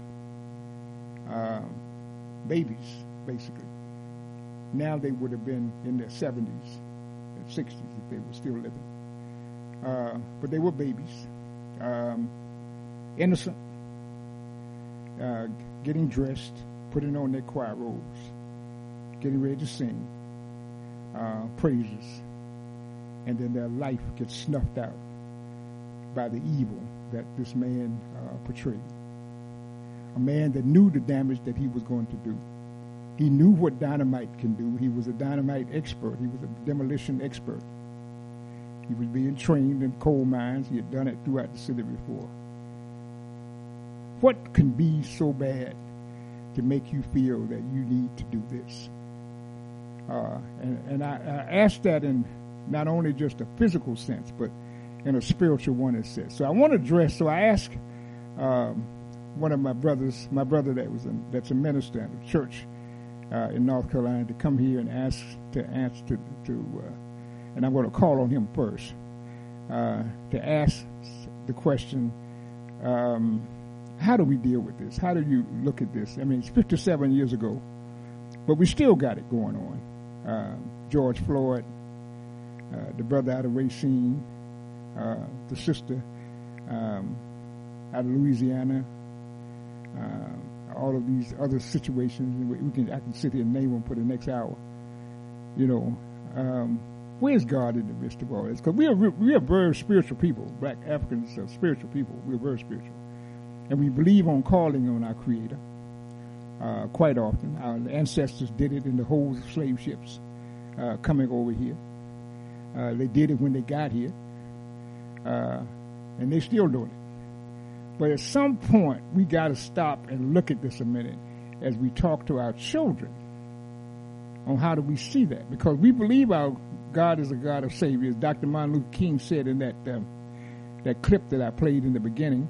babies, basically. Now they would have been in their 70s, 60s if they were still living. But they were babies, innocent, getting dressed, putting on their choir robes, getting ready to sing praises, and then their life gets snuffed out by the evil that this man portrayed. A man that knew the damage that he was going to do. He knew what dynamite can do. He was a dynamite expert. He was a demolition expert. He was being trained in coal mines. He had done it throughout the city before. What can be so bad to make you feel that you need to do this? And I ask that in not only just a physical sense, but in a spiritual one, it says. So I want to address, so I asked one of my brothers, that's a minister in a church in North Carolina, to come here and ask to answer and I'm going to call on him first, to ask the question, how do we deal with this? How do you look at this? I mean, it's 57 years ago, but we still got it going on. George Floyd, the brother out of Racine, the sister out of Louisiana, all of these other situations. I can sit here and name them for the next hour. Where's God in the midst of all this? Because we are very spiritual people. Black Africans are spiritual people. We're very spiritual, and we believe on calling on our Creator. Quite often, our ancestors did it in the holds of slave ships coming over here. They did it when they got here, and they're still doing it. But at some point, we got to stop and look at this a minute as we talk to our children on how do we see that. Because we believe our God is a God of saviors. Dr. Martin Luther King said in that clip that I played in the beginning,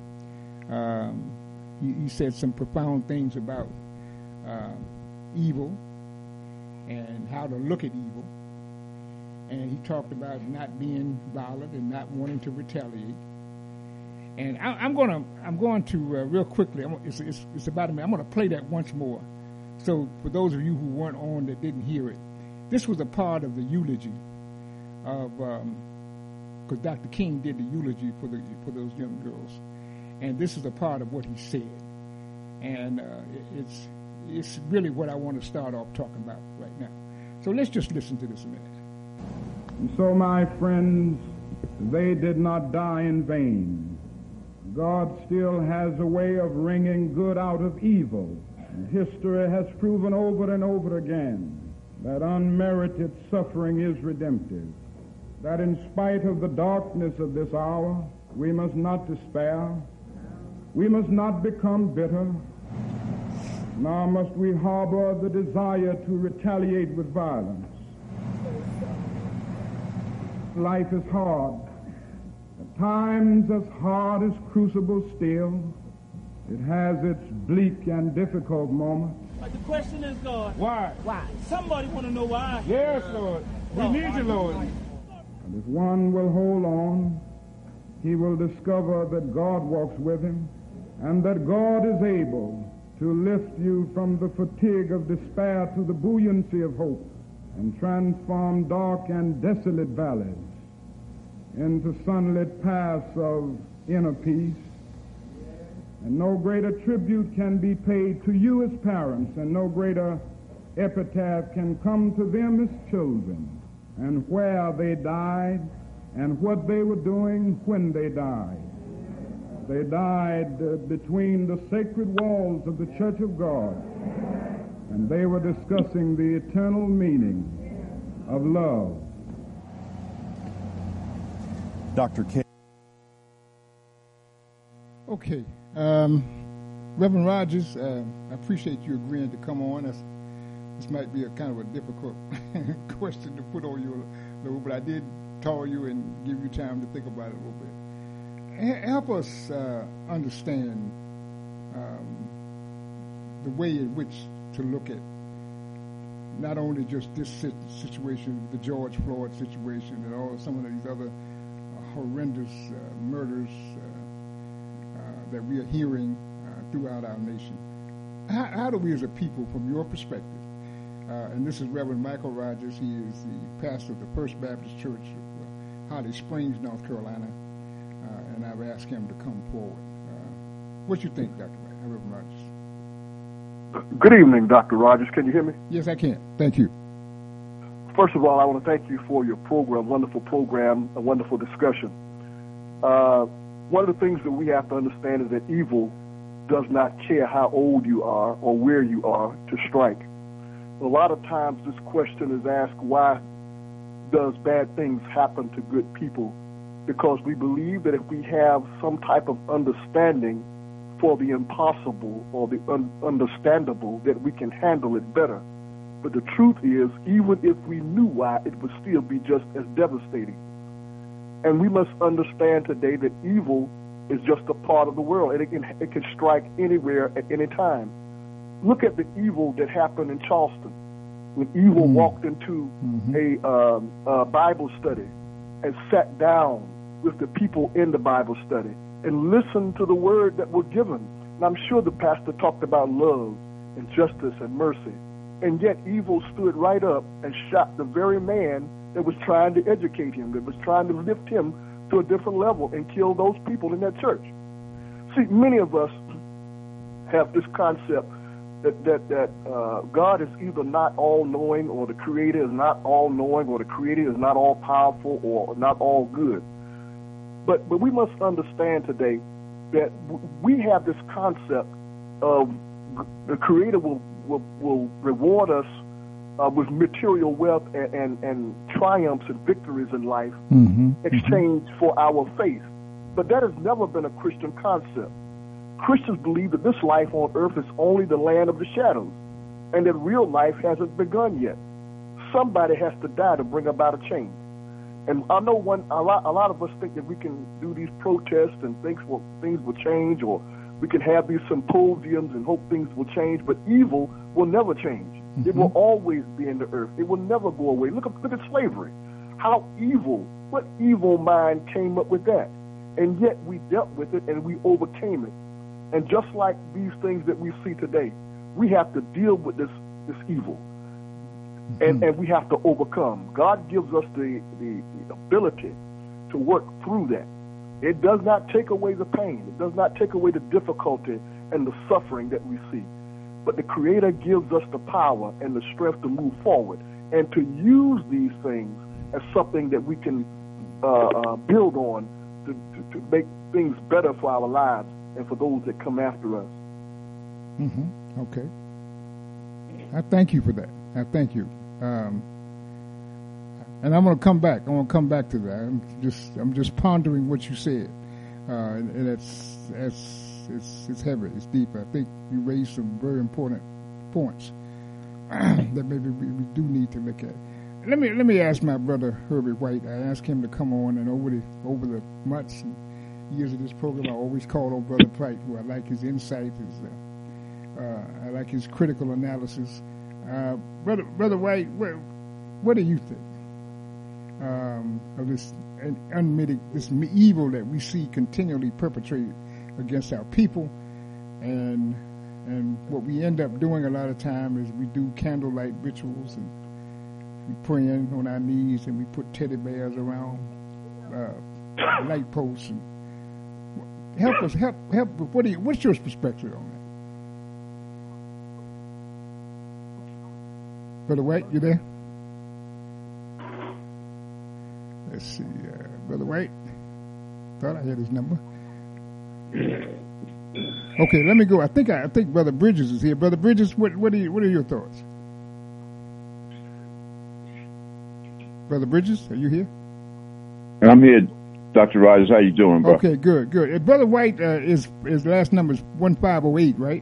he said some profound things about evil and how to look at evil. And he talked about not being violent and not wanting to retaliate. And I'm going to real quickly. It's about a minute. I'm going to play that once more. So for those of you who weren't on that didn't hear it, this was a part of the eulogy of because Dr. King did the eulogy for those young girls, and this is a part of what he said, and it's really what I want to start off talking about right now. So let's just listen to this a minute. And so, my friends, they did not die in vain. God still has a way of wringing good out of evil. And history has proven over and over again that unmerited suffering is redemptive. That in spite of the darkness of this hour, we must not despair. We must not become bitter. Nor must we harbor the desire to retaliate with violence. Life is hard. At times as hard as crucible steel. It has its bleak and difficult moments. But the question is, God, Why? somebody want to know why. Yes, Lord. We need you, Lord. And if one will hold on, he will discover that God walks with him and that God is able to lift you from the fatigue of despair to the buoyancy of hope and transform dark and desolate valleys into sunlit paths of inner peace. And no greater tribute can be paid to you as parents, and no greater epitaph can come to them as children, and where they died, and what they were doing when they died. They died between the sacred walls of the Church of God, and they were discussing the eternal meaning of love. Dr. King. Okay. Reverend Rogers, I appreciate you agreeing to come on. This might be a kind of a difficult question to put on you, but I did call you and give you time to think about it a little bit. Help us understand the way in which to look at not only just this situation, the George Floyd situation, and all some of these other horrendous murders that we are hearing throughout our nation. How do we as a people, from your perspective, and this is Reverend Michael Rogers, he is the pastor of the First Baptist Church of Holly Springs, North Carolina, and I've asked him to come forward. What you think, Dr. Reverend Rogers? Good evening, Dr. Rogers. Can you hear me? Yes, I can. Thank you. First of all, I want to thank you for your wonderful program, a wonderful discussion. One of the things that we have to understand is that evil does not care how old you are or where you are to strike. A lot of times this question is asked, why does bad things happen to good people? Because we believe that if we have some type of understanding for the impossible or the understandable, that we can handle it better. But the truth is, even if we knew why, it would still be just as devastating. And we must understand today that evil is just a part of the world, and it can strike anywhere at any time. Look at the evil that happened in Charleston when evil walked into a Bible study and sat down with the people in the Bible study and listened to the word that was given. And I'm sure the pastor talked about love and justice and mercy, and yet evil stood right up and shot the very man that was trying to educate him, that was trying to lift him to a different level, and kill those people in that church. See, many of us have this concept that God is either not all-knowing, or the Creator is not all-knowing, or the Creator is not all-powerful, or not all good. But we must understand today that we have this concept of the Creator will reward us with material wealth and triumphs and victories in life, exchange for our faith. But that has never been a Christian concept. Christians believe that this life on earth is only the land of the shadows, and that real life hasn't begun yet. Somebody has to die to bring about a change. And I know a lot of us think that we can do these protests and things will change, or we can have these symposiums and hope things will change, but evil will never change. It will always be in the earth. It will never go away. Look at slavery. How evil, what evil mind came up with that? And yet we dealt with it and we overcame it. And just like these things that we see today, we have to deal with this evil. And we have to overcome. God gives us the ability to work through that. It does not take away the pain. It does not take away the difficulty and the suffering that we see. But the Creator gives us the power and the strength to move forward and to use these things as something that we can build on to make things better for our lives and for those that come after us. Okay. I thank you for that. I thank you. And I'm going to come back. I want to come back to that. I'm just pondering what you said, and it's heavy. It's deep. I think you raised some very important points that maybe we do need to look at. Let me ask my brother Herbie White. I asked him to come on, and over the months and years of this program, I always call on Brother White, who I like his insight. I like his critical analysis. Brother White, what do you think of this this evil that we see continually perpetrated against our people, and what we end up doing a lot of time is we do candlelight rituals and we praying on our knees and we put teddy bears around light posts. And help us. What's your perspective on that? Brother White, you there? Let's see, Brother White. Thought I had his number. Okay, let me go. I think Brother Bridges is here. Brother Bridges, what are your thoughts? Brother Bridges, are you here? I'm here, Dr. Rogers. How you doing, bro? Okay, good. Brother White, his last number is 1508, right?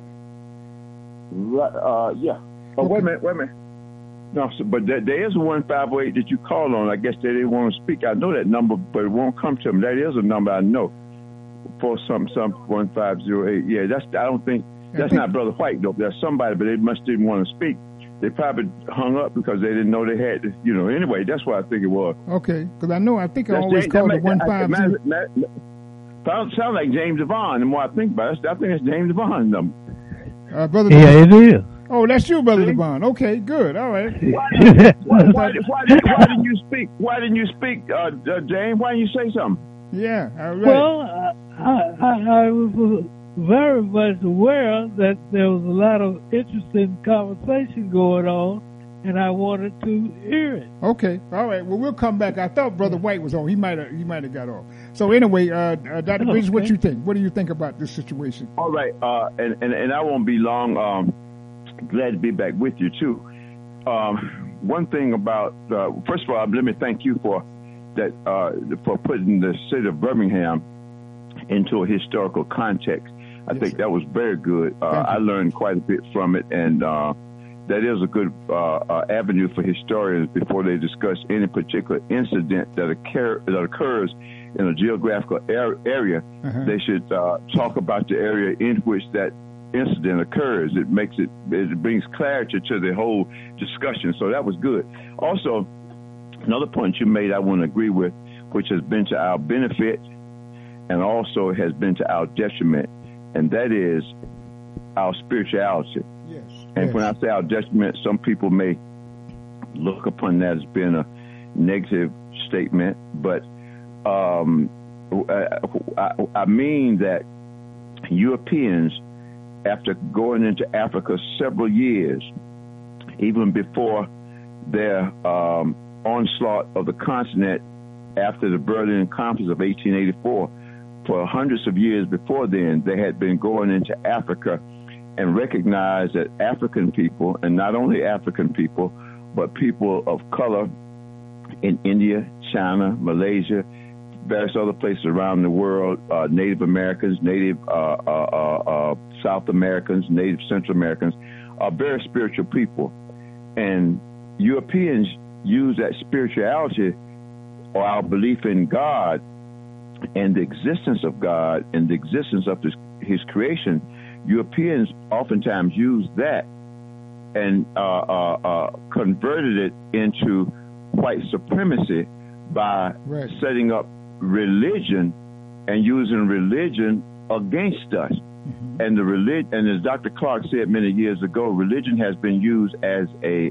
Yeah. Oh, okay. Wait a minute. No, but there is a 1508 that you call on. I guess they didn't want to speak. I know that number, but it won't come to them. That is a number I know for some 1508. Yeah, I don't think that's not Brother White though. That's somebody, but they didn't want to speak. They probably hung up because they didn't know they had to, Anyway, that's what I think it was. Okay, because I think I always called it 150. Sounds like James Devon. The more I think about it, I think it's James Devon's number. Brother. Yeah, it is. Oh, that's you, Brother Devon. Okay, good. All right. Why didn't you speak? Why didn't you speak, James? Why didn't you say something? Yeah. All right. Well, I was very much aware that there was a lot of interesting conversation going on, and I wanted to hear it. Okay. All right. Well, we'll come back. I thought Brother White was on. He might have got off. So anyway, Dr. Bridges, what you think? What do you think about this situation? All right. And I won't be long. Glad to be back with you too. One thing about first of all, let me thank you for that for putting the city of Birmingham into a historical context. I think that was very good. I learned quite a bit from it, and that is a good avenue for historians before they discuss any particular incident that occurs in a geographical area. They should talk about the area in which that incident occurs. It brings clarity to the whole discussion. So that was good. Also, another point you made I want to agree with, which has been to our benefit and also has been to our detriment, and that is our spirituality. Yes. And when I say our detriment, some people may look upon that as being a negative statement, but I mean that Europeans, after going into Africa several years, even before their onslaught of the continent after the Berlin Conference of 1884, for hundreds of years before then, they had been going into Africa and recognized that African people, and not only African people, but people of color in India, China, Malaysia, various other places around the world, Native Americans, Native South Americans, Native Central Americans, are very spiritual people. And Europeans use that spirituality or our belief in God and the existence of God and the existence of his creation. Europeans oftentimes use that and converted it into white supremacy by setting up religion and using religion against us. And and as Dr. Clark said many years ago, religion has been used as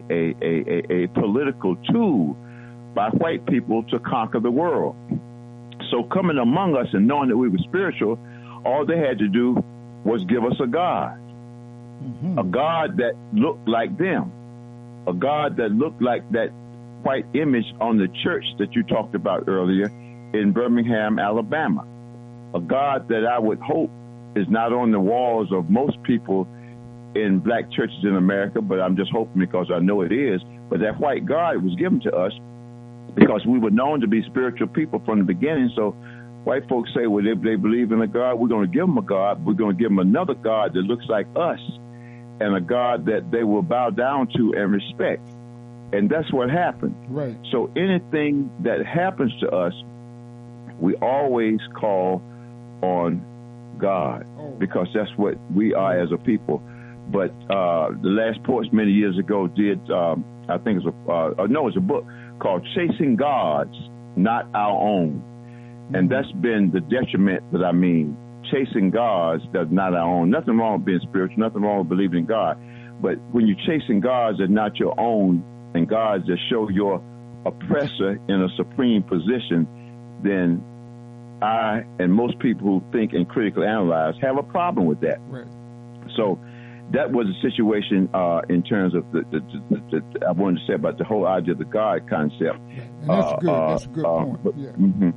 a political tool by white people to conquer the world. So coming among us and knowing that we were spiritual, all they had to do was give us a God, a God that looked like them, a God that looked like that white image on the church that you talked about earlier in Birmingham, Alabama, a God that I would hope is not on the walls of most people in black churches in America, but I'm just hoping because I know it is. But that white God was given to us because we were known to be spiritual people from the beginning. So white folks say, well, if they believe in a God, we're going to give them a God. We're going to give them another God that looks like us and a God that they will bow down to and respect. And that's what happened. Right. So anything that happens to us, we always call on God because that's what we are as a people. But the last post many years ago did, I think it's a book called Chasing Gods, Not Our Own. And that's been the detriment that I mean. Chasing gods that's not our own. Nothing wrong with being spiritual, nothing wrong with believing in God. But when you're chasing gods that are not your own and gods that show your oppressor in a supreme position, then I and most people who think and critically analyze have a problem with that. Right. So that was a situation in terms of the I wanted to say about the whole idea of the God concept. Yeah. And that's good. That's a good point. Yeah.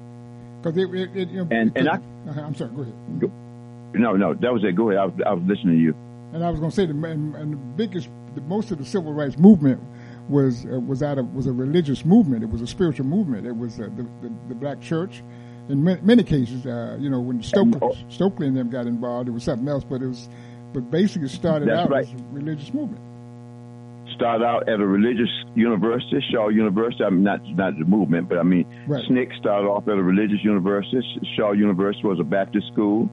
I'm sorry. Go ahead. No, that was it. Go ahead. I was listening to you. And I was going to say, most of the civil rights movement was a religious movement. It was a spiritual movement. It was the black church. In many cases, when Stokely and them got involved, it was something else. But basically, started out as a religious movement. Started out at a religious university, Shaw University. I mean, not the movement, but I mean, SNCC started off at a religious university. Shaw University was a Baptist school.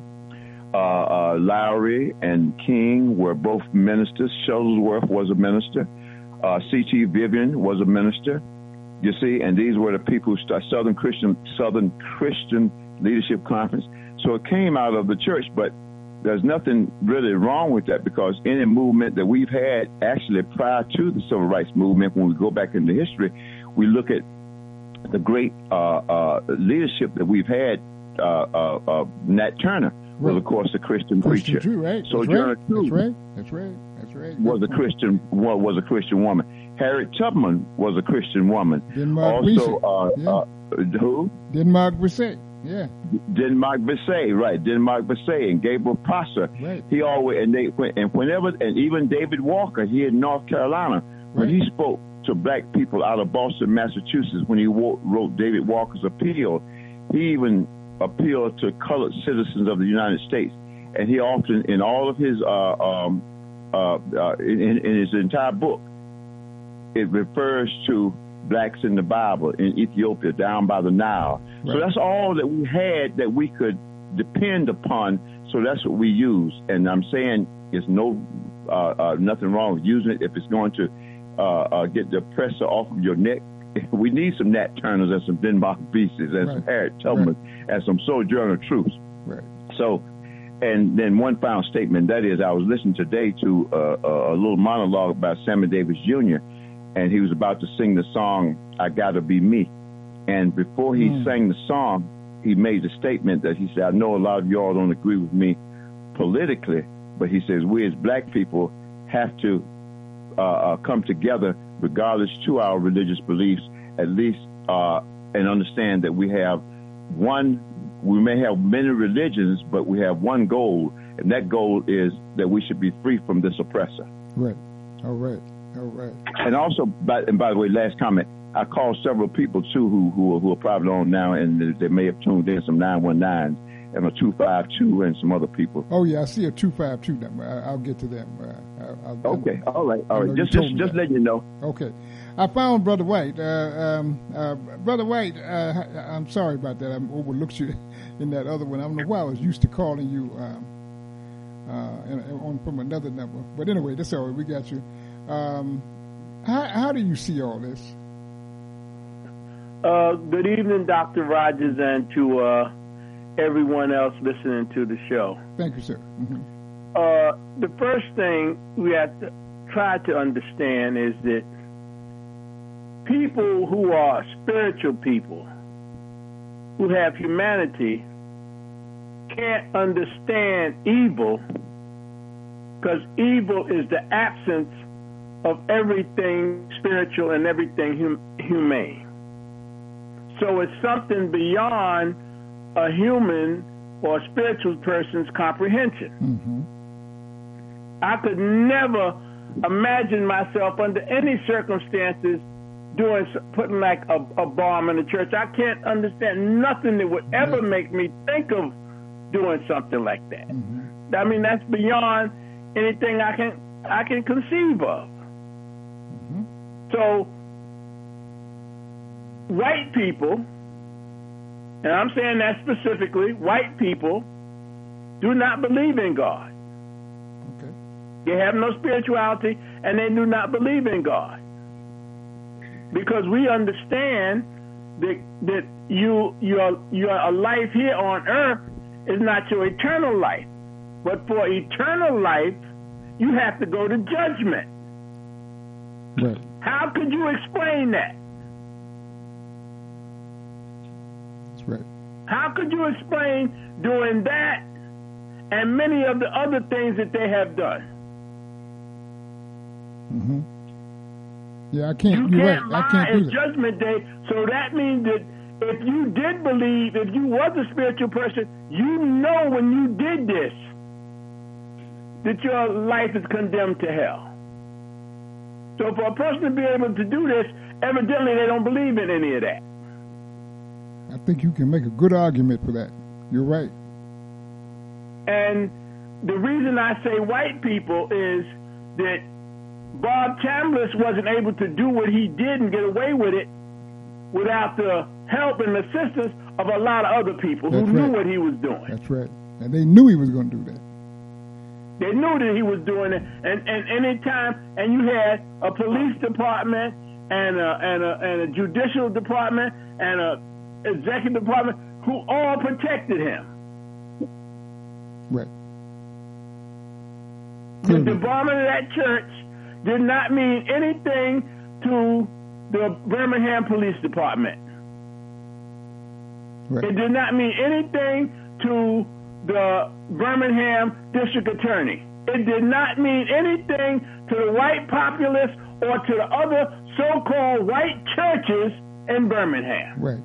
Lowry and King were both ministers. Shuttlesworth was a minister. C.T. Vivian was a minister, you see, and these were the people who started Southern Christian Leadership Conference. So it came out of the church, but there's nothing really wrong with that, because any movement that we've had actually prior to the Civil Rights Movement, when we go back into history, we look at the great leadership that we've had. Nat Turner was, of course, a Christian preacher. Jew, right? Sojourner Truth That's right. was a Christian woman. Harriet Tubman was a Christian woman. Denmark who? Denmark Vesey. Yeah. Denmark Vesey, right? Denmark Vesey and Gabriel Prosser. Right. He always and even David Walker here in North Carolina, when he spoke to black people out of Boston, Massachusetts, when he wrote David Walker's Appeal, he even appealed to colored citizens of the United States, and he often, in all of his in his entire book, it refers to blacks in the Bible in Ethiopia down by the Nile. Right. So that's all that we had that we could depend upon. So that's what we use, and I'm saying there's nothing wrong with using it if it's going to get the oppressor off of your neck. We need some Nat Turners and some Denmark Veseys and some Harriet Tubman and some Sojourner Truths. Right. So, and then one final statement, that is, I was listening today to a little monologue about Sammy Davis Jr., and he was about to sing the song, I Gotta Be Me. And before he sang the song, he made a statement that he said, I know a lot of y'all don't agree with me politically, but he says we as black people have to come together regardless to our religious beliefs, at least, and understand that we may have many religions, but we have one goal, and that goal is that we should be free from this oppressor. Right. All right. And also, by the way, last comment, I called several people, too, who are probably on now, and they may have tuned in, some 919s and a 252 and some other people. Oh, yeah, I see a 252 number. I'll get to them. Okay, all right. Just letting you know. Okay. I found Brother White. Brother White, I'm sorry about that. I overlooked you in that other one. I don't know why I was used to calling you from another number. But anyway, that's all right. We got you. How do you see all this? Good evening, Dr. Rogers, and to everyone else listening to the show. Thank you, sir. Mm-hmm. The first thing we have to try to understand is that people who are spiritual people, who have humanity, can't understand evil, because evil is the absence of everything spiritual and everything humane. So it's something beyond a human or a spiritual person's comprehension. Mm-hmm. I could never imagine myself under any circumstances putting like a bomb in the church. I can't understand nothing that would ever make me think of doing something like that. Mm-hmm. I mean, that's beyond anything I can conceive of. Mm-hmm. So white people, and I'm saying that specifically, white people do not believe in God. Okay. They have no spirituality, and they do not believe in God. Because we understand that your life here on earth is not your eternal life. But for eternal life, you have to go to judgment. Right. How could you explain that? That's right. How could you explain doing that and many of the other things that they have done? Mm-hmm. Yeah, I can't. You You're can't right. lie I can't do at that. Judgment Day. So that means that if you did believe, if you was a spiritual person, you know when you did this that your life is condemned to hell. So for a person to be able to do this, evidently they don't believe in any of that. I think you can make a good argument for that. You're right. And the reason I say white people is that Bob Chambliss wasn't able to do what he did and get away with it without the help and assistance of a lot of other people who knew what he was doing. That's right. And they knew he was going to do that. They knew that he was doing it, and anytime, and you had a police department and a judicial department and a executive department who all protected him. Right. The bombing of that church did not mean anything to the Birmingham Police Department. Right. It did not mean anything to the Birmingham District Attorney. It did not mean anything to the white populace or to the other so-called white churches in Birmingham. Right.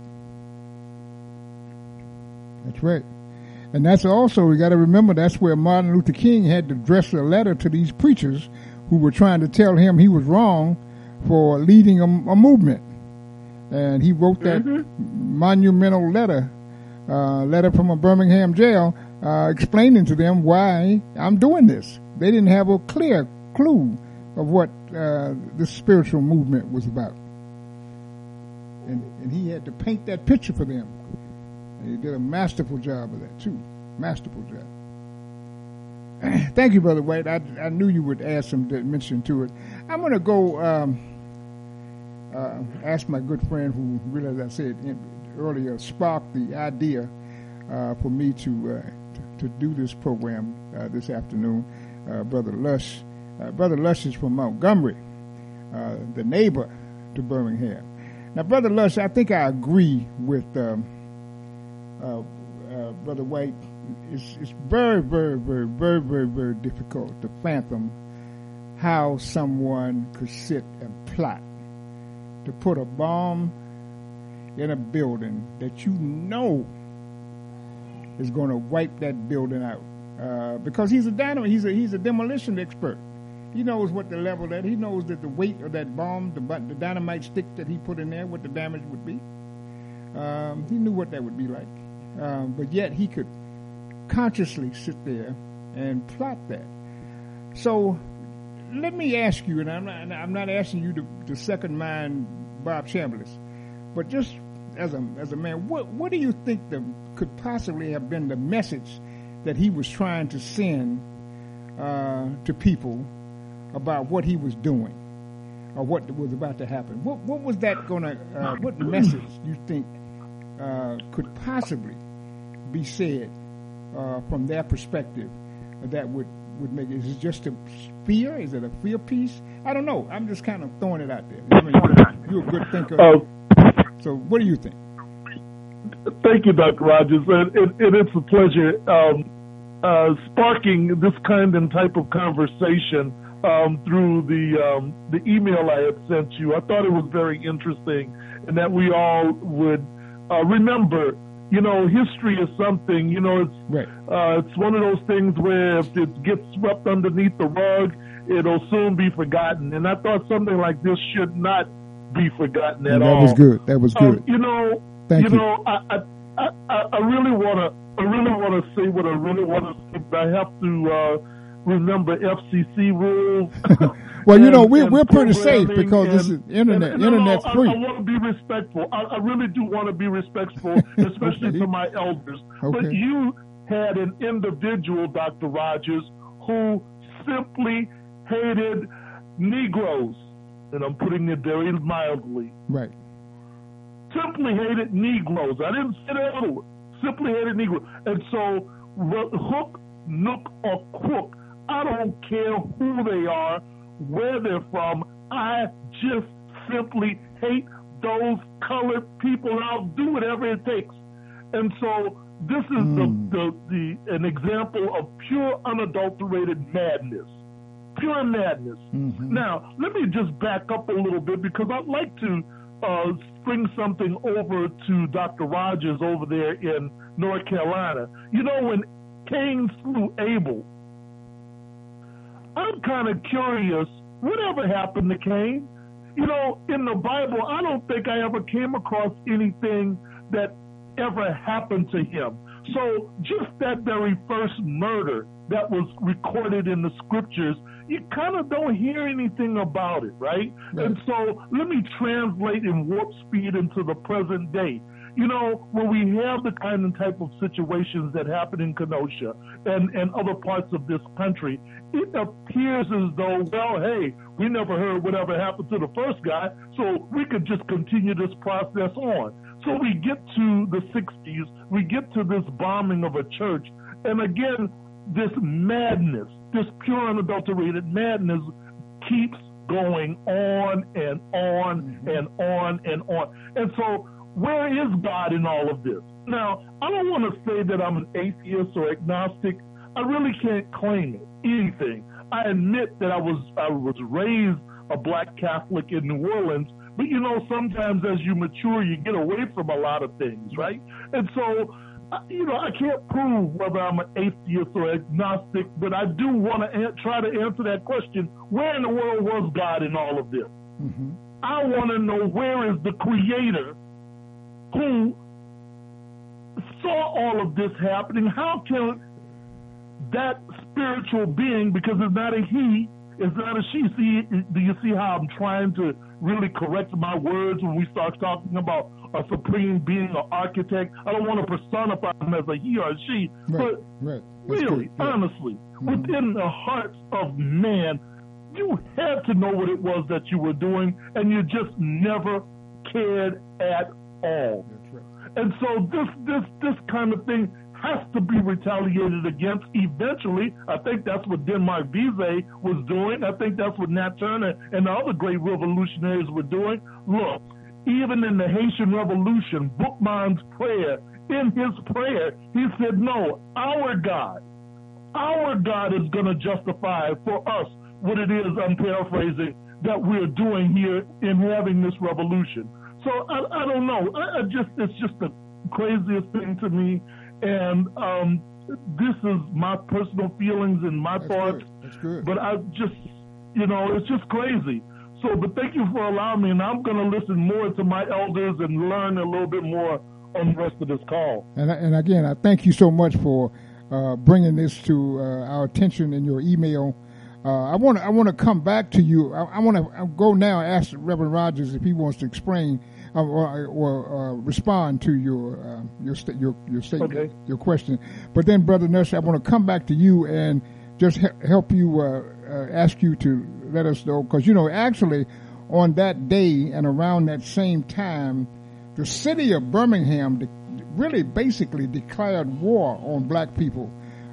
That's right. And that's also, we got to remember, that's where Martin Luther King had to address a letter to these preachers who were trying to tell him he was wrong for leading a movement. And he wrote that monumental letter from a Birmingham jail, explaining to them why I'm doing this. They didn't have a clear clue of what the spiritual movement was about. And he had to paint that picture for them. And he did a masterful job of that, too. Masterful job. Thank you, Brother White. I knew you would add some dimension to it. I'm going to go ask my good friend who, really, as I said earlier, sparked the idea for me to do this program this afternoon, Brother Lush. Brother Lush is from Montgomery, the neighbor to Birmingham. Now, Brother Lush, I think I agree with Brother White. It's very, very, very, very, very, very difficult to fathom how someone could sit and plot to put a bomb in a building that you know is going to wipe that building out. Because he's a dynamite, he's a demolition expert. He knows what the level that, he knows that the weight of that bomb, the dynamite stick that he put in there, what the damage would be. He knew what that would be like. But yet he could consciously sit there and plot that. So let me ask you, and I'm not asking you to second mind Bob Chambliss, but just as a man, what do you think could possibly have been the message that he was trying to send to people about what he was doing or what was about to happen? What was that gonna? What message do you think could possibly be said from their perspective that would make it? Is it just a fear? Is it a fear piece? I don't know. I'm just kind of throwing it out there. I mean, you're a good thinker. So what do you think? Thank you, Dr. Rogers. And it's a pleasure sparking this kind and type of conversation through the email I had sent you. I thought it was very interesting, and that we all would remember, history is something, it's one of those things where if it gets swept underneath the rug, it'll soon be forgotten. And I thought something like this should not be forgotten at all. That was good. That was good. Thank you. I really want to say what I really want to say, but I have to remember FCC rules. Well, we're pretty safe because this is internet. Internet's free. I want to be respectful. I really do want to be respectful, especially to my elders. Okay. But you had an individual, Dr. Rogers, who simply hated Negroes, and I'm putting it very mildly. Right. Simply hated Negroes. I didn't say that other word. Simply hated Negroes. And so, hook, nook, or crook, I don't care who they are, where they're from. I just simply hate those colored people. I'll do whatever it takes. And so this is an example of pure, unadulterated madness. Pure madness. Mm-hmm. Now, let me just back up a little bit, because I'd like to spring something over to Dr. Rogers over there in North Carolina. When Cain slew Abel, I'm kind of curious, whatever happened to Cain? In the Bible, I don't think I ever came across anything that ever happened to him. So just that very first murder that was recorded in the scriptures, you kind of don't hear anything about it, right? And so let me translate in warp speed into the present day. you know, when we have the kind and type of situations that happen in Kenosha and other parts of this country, it appears as though, well, hey, we never heard whatever happened to the first guy, so we could just continue this process on. So we get to the 60s, we get to this bombing of a church, and again, this madness, this pure unadulterated madness keeps going on and on and on and on. And so where is God in all of this? Now, I don't want to say that I'm an atheist or agnostic. I really can't claim anything. I admit that I was raised a black Catholic in New Orleans, but you know, sometimes as you mature, you get away from a lot of things, right? And so, you know, I can't prove whether I'm an atheist or agnostic, but I do want to try to answer that question. Where in the world was God in all of this? Mm-hmm. I want to know, where is the Creator who saw all of this happening? How can that spiritual being, because it's not a he, it's not a she. See, do you see how I'm trying to really correct my words when we start talking about a supreme being or architect? I don't want to personify him as a he or a she, but really, honestly, within the hearts of man, you had to know what it was that you were doing, and you just never cared at all. And so this kind of thing has to be retaliated against eventually. I think that's what Denmark Vesey was doing. I think that's what Nat Turner and the other great revolutionaries were doing. Look, even in the Haitian Revolution, Boukman's prayer, in his prayer, he said, no, our God is going to justify for us what it is, I'm paraphrasing, that we're doing here in having this revolution. So I don't know. It's just the craziest thing to me. And this is my personal feelings and my thoughts. That's good. But I just, you know, it's just crazy. So, but thank you for allowing me, and I'm going to listen more to my elders and learn a little bit more on the rest of this call. And again, I thank you so much for bringing this to our attention in your email. I want to come back to you. I want to go now and ask Reverend Rogers if he wants to explain or respond to your statement, okay, your question. But then, Brother Nursery, I want to come back to you and just help you, ask you to let us know, because, you know, actually on that day and around that same time, the city of Birmingham really basically declared war on black people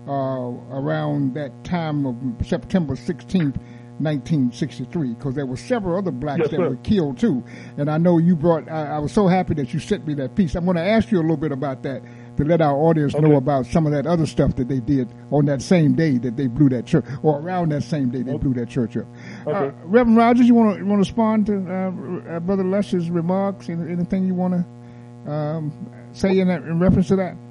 around that time of September 16th, 1963, because there were several other blacks that were killed too. And I know you brought, I was so happy that you sent me that piece. I'm going to ask you a little bit about that to let our audience know about some of that other stuff that they did on that same day that they blew that church, or around that same day they blew that church up. Reverend Rogers, you want to respond to Brother Lesher's remarks? Anything you want to say in reference to that?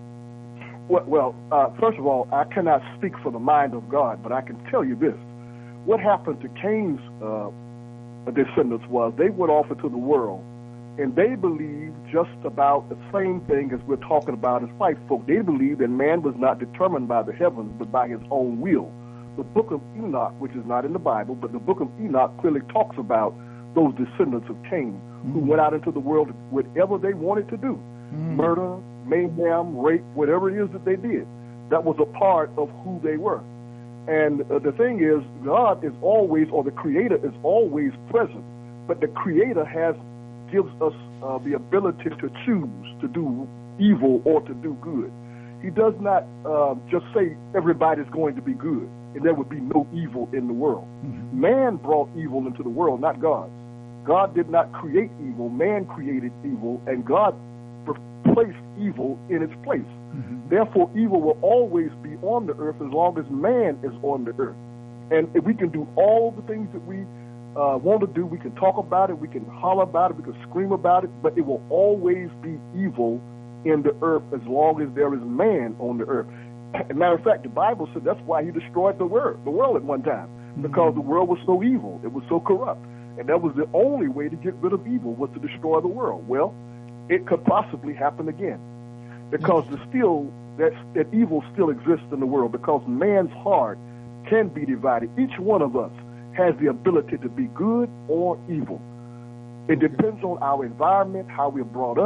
Well, first of all, I cannot speak for the mind of God, but I can tell you this. What happened to Cain's descendants was they went off into the world, and they believed just about the same thing as we're talking about as white folk. They believed that man was not determined by the heavens, but by his own will. The book of Enoch, which is not in the Bible, but the book of Enoch clearly talks about those descendants of Cain, who went out into the world whatever they wanted to do. Murder, mayhem, rape, whatever it is that they did. That was a part of who they were. And the thing is, God is always, or the Creator is always present, but the Creator gives us the ability to choose to do evil or to do good. He does not just say everybody's going to be good, and there would be no evil in the world. Man brought evil into the world, not God. God did not create evil. Man created evil, and God placed evil in its place. Therefore, evil will always be on the earth as long as man is on the earth. And if we can do all the things that we want to do, we can talk about it, we can holler about it, we can scream about it, but it will always be evil in the earth as long as there is man on the earth. As a matter of fact, the Bible said that's why he destroyed the world at one time, because the world was so evil, it was so corrupt. And that was the only way to get rid of evil, was to destroy the world. Well, it could possibly happen again, because that evil still exists in the world, because man's heart can be divided. Each one of us has the ability to be good or evil. It depends on our environment, how we're brought up,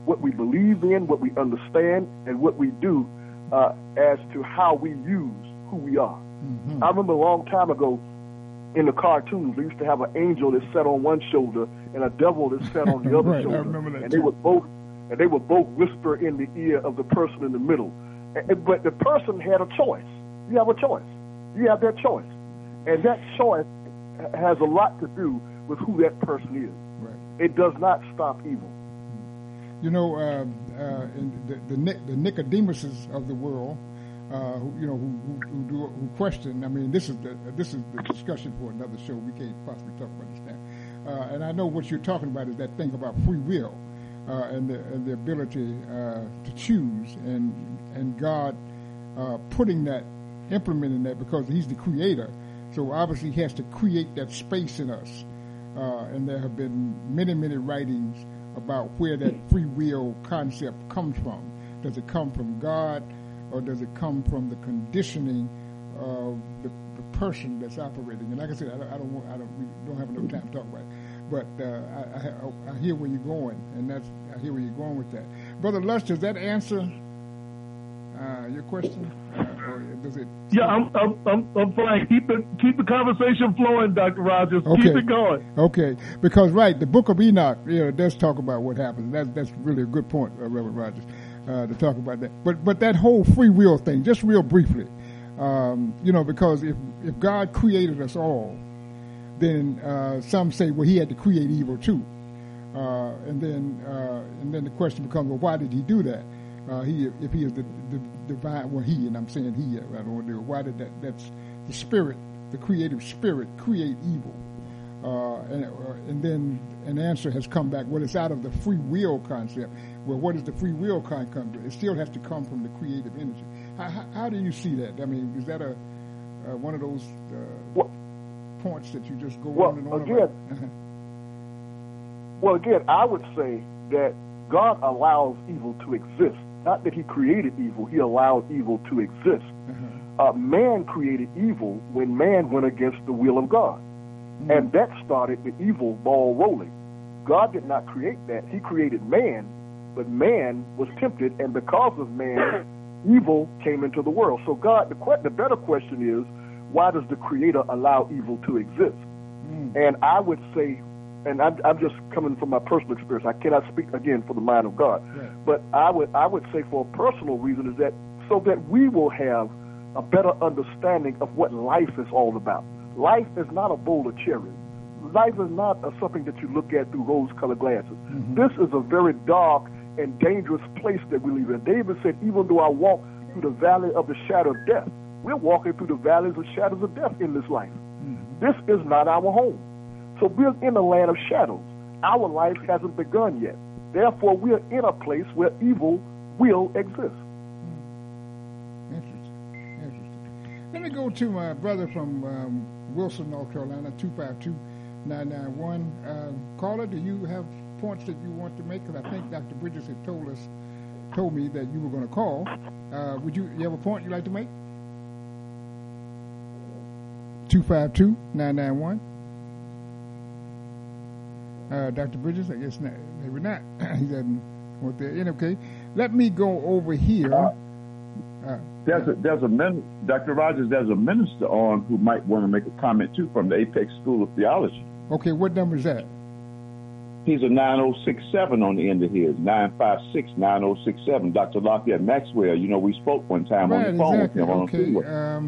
what we believe in, what we understand, and what we do as to how we use who we are. Mm-hmm. I remember a long time ago in the cartoons, they used to have an angel that sat on one shoulder and a devil that sat on the other right, shoulder. I remember that and too. they would both whisper in the ear of the person in the middle. But the person had a choice. You have a choice. You have that choice. And that choice has a lot to do with who that person is. Right. It does not stop evil. You know, the Nicodemuses of the world, who question. I mean, this is the discussion for another show. We can't possibly talk about this now. And I know what you're talking about is that thing about free will and the ability to choose, and God implementing that because He's the Creator. So obviously He has to create that space in us. And there have been many, many writings about where that free will concept comes from. Does it come from God, or does it come from the conditioning of the person that's operating? And like I said, we don't have enough time to talk about it. But I hear where you're going, and I hear where you're going with that, Brother Lush. Does that answer your question, or does it? Yeah, I'm fine. Keep the conversation flowing, Dr. Rogers. Okay. Keep it going. Okay, because the Book of Enoch, does talk about what happens. That's really a good point, Reverend Rogers, to talk about that. But that whole free will thing, just real briefly, because if God created us all, then some say, well, He had to create evil too, and then the question becomes, well, why did He do that? If He is the divine, well, He, and I'm saying He, I don't want to do it. Why did that's the Spirit, the creative Spirit, create evil? And then an answer has come back. Well, it's out of the free will concept. Well, what does the free will come from? It still has to come from the creative energy. How do you see that? I mean, is that one of those points that you just go on and on about? Well, again, I would say that God allows evil to exist. Not that He created evil, He allowed evil to exist. Man created evil when man went against the will of God. And that started the evil ball rolling. God did not create that. He created man, but man was tempted, and because of man, evil came into the world. So God, the better question is, why does the Creator allow evil to exist? And I would say, and I'm just coming from my personal experience. I cannot speak again for the mind of God, but I would say for a personal reason is that so that we will have a better understanding of what life is all about. Life is not a bowl of cherries. Life is not something that you look at through rose-colored glasses. This is a very dark and dangerous place that we live in. David said, even though I walk through the valley of the shadow of death, we're walking through the valleys of shadows of death in this life. This is not our home. So we're in a land of shadows. Our life hasn't begun yet. Therefore, we're in a place where evil will exist. Interesting. Let me go to my brother from Wilson, North Carolina, 252-991. Caller, do you have points that you want to make? Because I think Dr. Bridges had told me that you were going to call. You have a point you'd like to make? 252-991. Dr. Bridges, I guess not. Maybe not. He doesn't want that. Okay. Let me go over here. There's a Dr. Rogers, there's a minister on who might want to make a comment too from the Apex School of Theology. Okay, what number is that? He's a 9067 on the end of his, 956-9067. Dr. Lafayette Maxwell, we spoke one time on the phone with him on the freeway.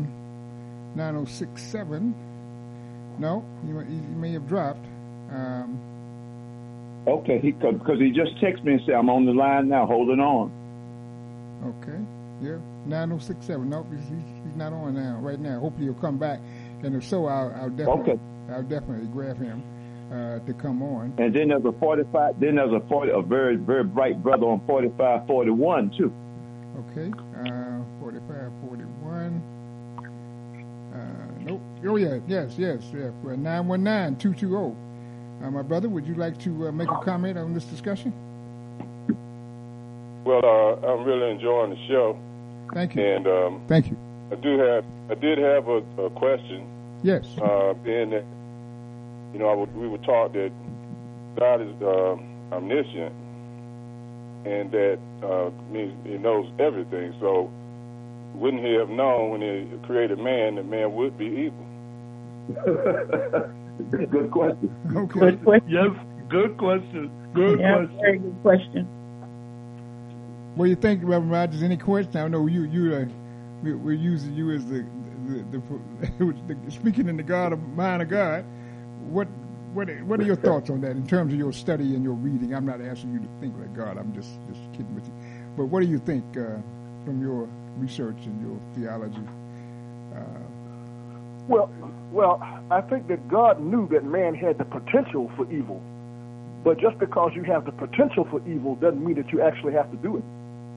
9067. No, he may have dropped. Okay, because he just texted me and said, I'm on the line now, holding on. Okay, yeah, 9067. Nope, he's not on right now. Hopefully he'll come back, and if so, I'll definitely grab him to come on. And then there's a 45. Then there's a very, very bright brother on 4541 too. Okay, 4541. Nope. Oh yeah, yes. 919-220. My brother, would you like to make a comment on this discussion? Well, I'm really enjoying the show. Thank you. And thank you. I did have a question. Yes. Being that, we were taught that God is omniscient, and that means he knows everything. So wouldn't he have known when he created man that man would be evil? Good question. Okay. Good question. Yes, good question. Good question. Very good question. What do you think, Reverend Rogers? Any questions? I know we're using you as the speaking in the mind of God. What are your thoughts on that in terms of your study and your reading? I'm not asking you to think like God. I'm just kidding with you. But what do you think from your research and your theology? Well, I think that God knew that man had the potential for evil. But just because you have the potential for evil doesn't mean that you actually have to do it.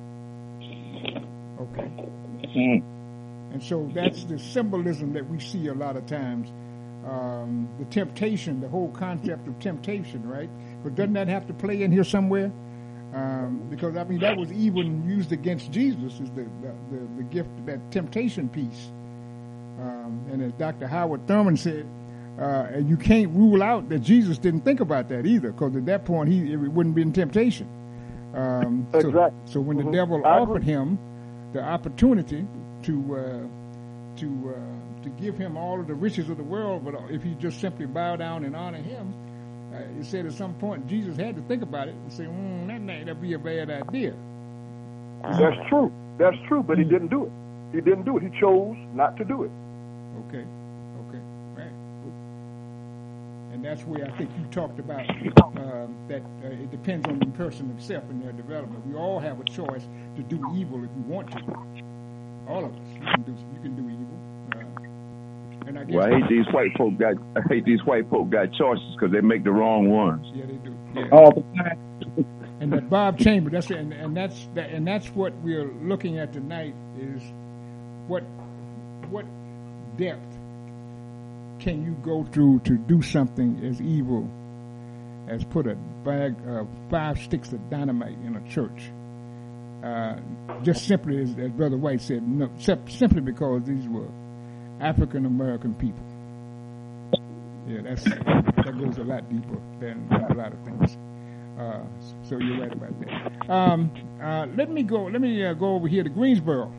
Okay. And so that's the symbolism that we see a lot of times. The temptation, the whole concept of temptation, right? But doesn't that have to play in here somewhere? Because, I mean, that was even used against Jesus, is the gift, that temptation piece. And as Dr. Howard Thurman said, and you can't rule out that Jesus didn't think about that either, because at that point it wouldn't be in temptation. Exactly. So when the devil offered him the opportunity to give him all of the riches of the world, but if he just simply bow down and honor him, it said at some point Jesus had to think about it and say, that'd be a bad idea. That's true. That's true, but he didn't do it. He didn't do it. He chose not to do it. Okay, right. And that's where I think you talked about that it depends on the person himself and their development. We all have a choice to do evil if we want to. All of us, you can do evil. And I guess I hate these white folk got choices because they make the wrong ones. Yeah, they do. Yeah. All the time. And that Bob Chambers, that's what we're looking at tonight, is what depth can you go through to do something as evil as put a bag of 5 sticks of dynamite in a church? Just simply, as Brother White said, simply because these were African American people. Yeah, that goes a lot deeper than a lot of things. So you're right about that. Let me go over here to Greensboro,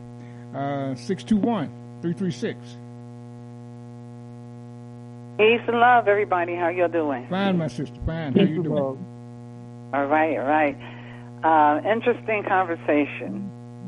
621-336. Peace and love, everybody. How y'all doing? Fine, my sister. Fine. How you doing? All right. Interesting conversation.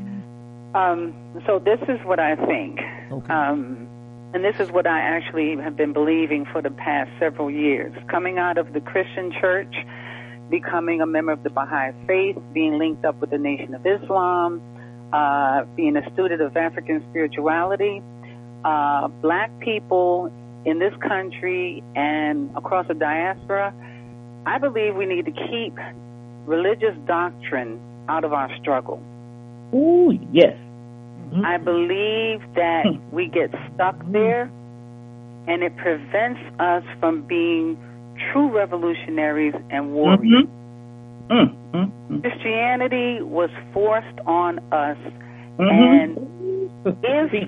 So this is what I think. Okay. And this is what I actually have been believing for the past several years. Coming out of the Christian church, becoming a member of the Baha'i faith, being linked up with the Nation of Islam, being a student of African spirituality, black people in this country and across the diaspora, I believe we need to keep religious doctrine out of our struggle. Ooh, yes. I believe that we get stuck there, and it prevents us from being true revolutionaries and warriors. Christianity was forced on us, and if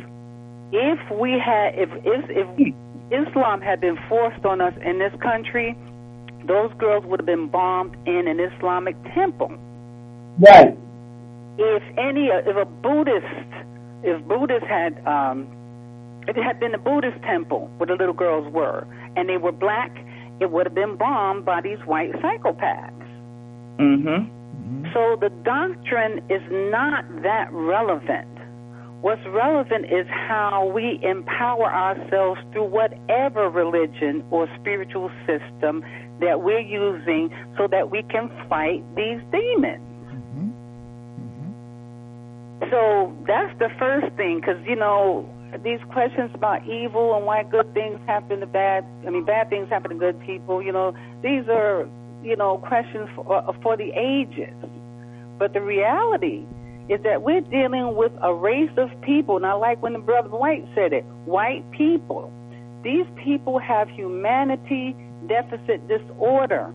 Islam had been forced on us in this country, those girls would have been bombed in an Islamic temple. Right. If Buddhists had, if it had been a Buddhist temple where the little girls were, and they were black, it would have been bombed by these white psychopaths. So the doctrine is not that relevant. What's relevant is how we empower ourselves through whatever religion or spiritual system that we're using so that we can fight these demons. So that's the first thing, because, these questions about evil and why good things happen to bad things happen to good people, these are, questions for the ages. But the reality is that we're dealing with a race of people, and I like when the Brother White said it, white people. These people have humanity deficit disorder.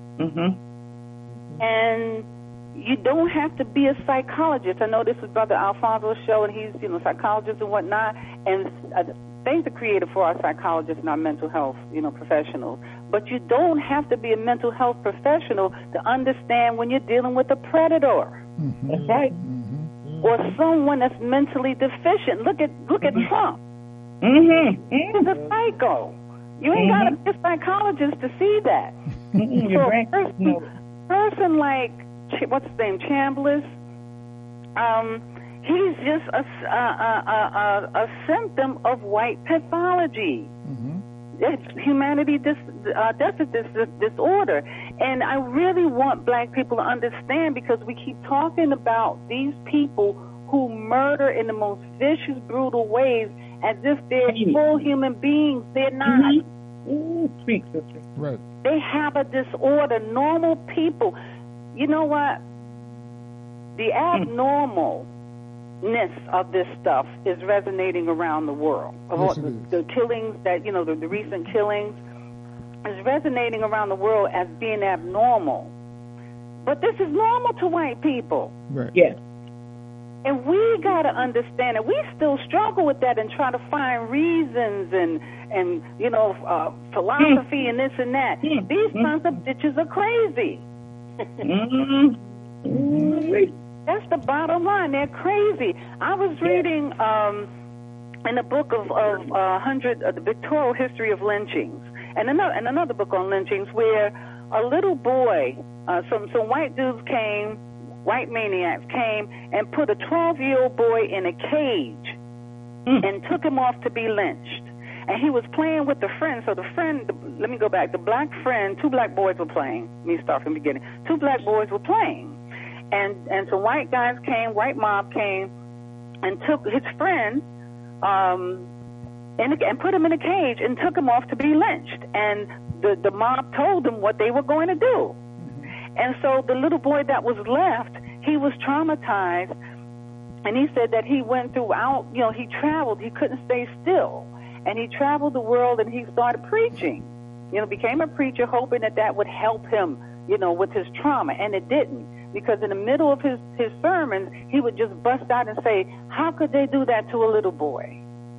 And you don't have to be a psychologist. I know this is Brother Alfonso's show, and he's, a psychologist and whatnot. And thank the Creator for our psychologists and our mental health, professionals. But you don't have to be a mental health professional to understand when you're dealing with a predator. That's right. Or someone that's mentally deficient. Look at Trump. He's a psycho. You ain't got to be a psychologist to see that. Your brain. Person like, what's his name, Chambliss, he's just a symptom of white pathology. It's humanity deficit disorder. And I really want black people to understand, because we keep talking about these people who murder in the most vicious, brutal ways as if they're full human beings. They're not. Speak, sister. Right. They have a disorder. Normal people. You know what? The abnormalness of this stuff is resonating around the world. Yes, The killings that, the recent killings is resonating around the world as being abnormal. But this is normal to white people. Right. Yes. And we got to understand it. We still struggle with that and try to find reasons and philosophy and this and that. These sons of bitches are crazy. That's the bottom line. They're crazy. I was reading in a book of the pictorial history of lynchings, and another book on lynchings, where a little boy, some white dudes came, white maniacs came and put a 12-year-old boy in a cage and took him off to be lynched. And he was playing with the friend. So let me go back. The black friend, two black boys were playing. Let me start from the beginning. Two black boys were playing. And some white guys came, white mob came, and took his friend and put him in a cage and took him off to be lynched. And the mob told them what they were going to do. And so the little boy that was left, he was traumatized. And he said that he went throughout, he traveled. He couldn't stay still. And he traveled the world and he started preaching. Became a preacher, hoping that would help him, with his trauma. And it didn't. Because in the middle of his sermons, he would just bust out and say, how could they do that to a little boy?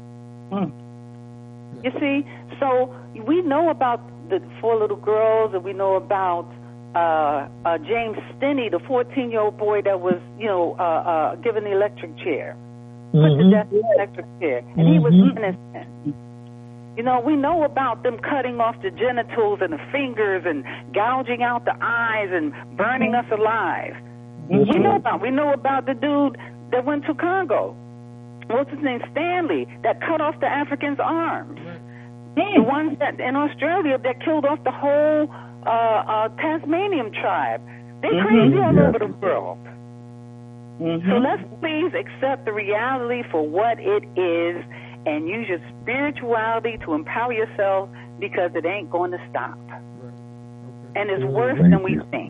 You see? So we know about the 4 little girls, and we know about James Stinney, the 14-year-old boy that was, given the electric chair. Put to death in the electric chair. And he was innocent. We know about them cutting off the genitals and the fingers and gouging out the eyes and burning us alive. We know about the dude that went to Congo. What's his name? Stanley, that cut off the Africans' arms. The ones that in Australia that killed off the whole Tasmanian tribe. They're crazy all over the world. So let's please accept the reality for what it is and use your spirituality to empower yourself, because it ain't going to stop. And it's worse than we think.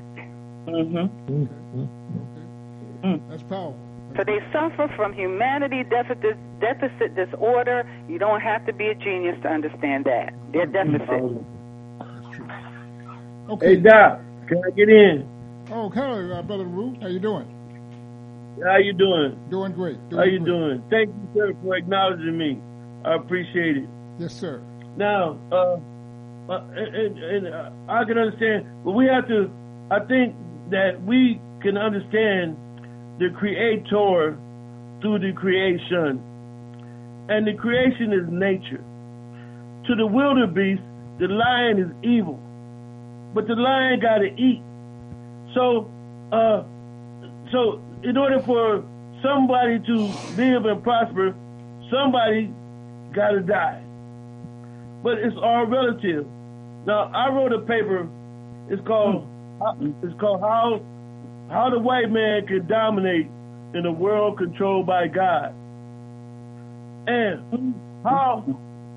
That's powerful. So they suffer from humanity deficit disorder. You don't have to be a genius to understand that. They're deficit. Okay. Hey, Doc, can I get in? Oh, hello, Brother Root. How you doing? How you doing? Doing great. How you doing? Thank you, sir, for acknowledging me. I appreciate it. Yes, sir. Now, and I can understand, but we have to, I think that we can understand the Creator through the creation. And the creation is nature. To the wildebeest, the lion is evil. But the lion got to eat. So in order for somebody to live and prosper, somebody got to die. But it's all relative. Now, I wrote a paper. It's called How the White Man Can Dominate in a World Controlled by God. And how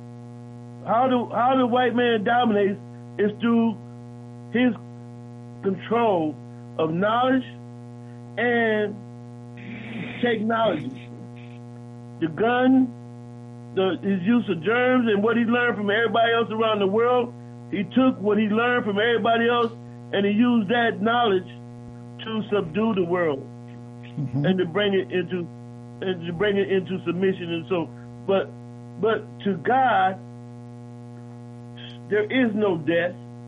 the white man dominates is through his control of knowledge and technology. The gun, his use of germs, and what he learned from everybody else around the world. He took what he learned from everybody else and he used that knowledge to subdue the world and to bring it into submission. And so, but to God, there is no death.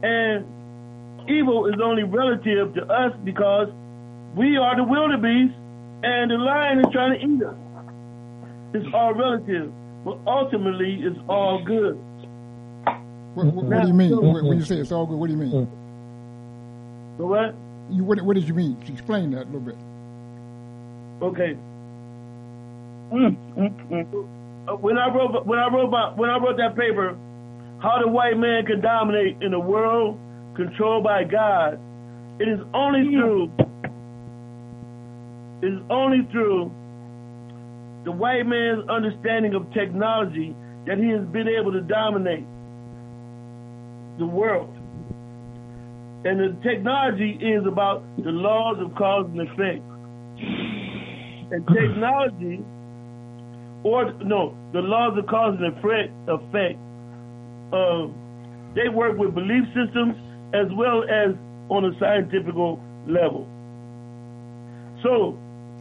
And evil is only relative to us because we are the wildebeest and the lion is trying to eat us. It's all relative, but ultimately it's all good. What do you mean? When you say it's all good, what do you mean? So what? What did you mean? Explain that a little bit. Okay. When I wrote that paper, How the White Man Can Dominate in a World Controlled by God, it is only through the white man's understanding of technology that he has been able to dominate the world. And the technology is about the laws of cause and effect. And technology, the laws of cause and effect, they work with belief systems as well as on a scientific level. So,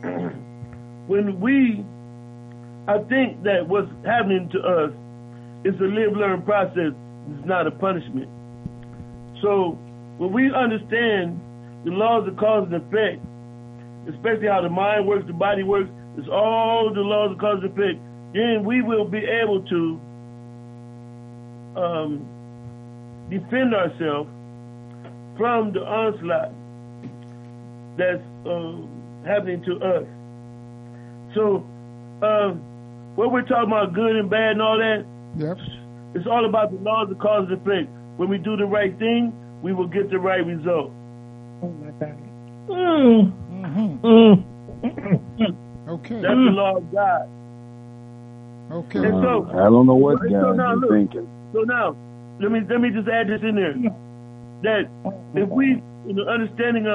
I think that what's happening to us is a live-learn process. It's not a punishment. So, when we understand the laws of cause and effect, especially how the mind works, the body works, it's all the laws of cause and effect, then we will be able to defend ourselves from the onslaught that's happening to us. So, what we're talking about, good and bad and all that, yep, it's all about the laws of cause and effect. When we do the right thing, we will get the right result. Oh my God. Okay. That's the law of God. Okay. And so, I don't know what so God now, is look, thinking. So now, let me just add this in there. That if we, in the understanding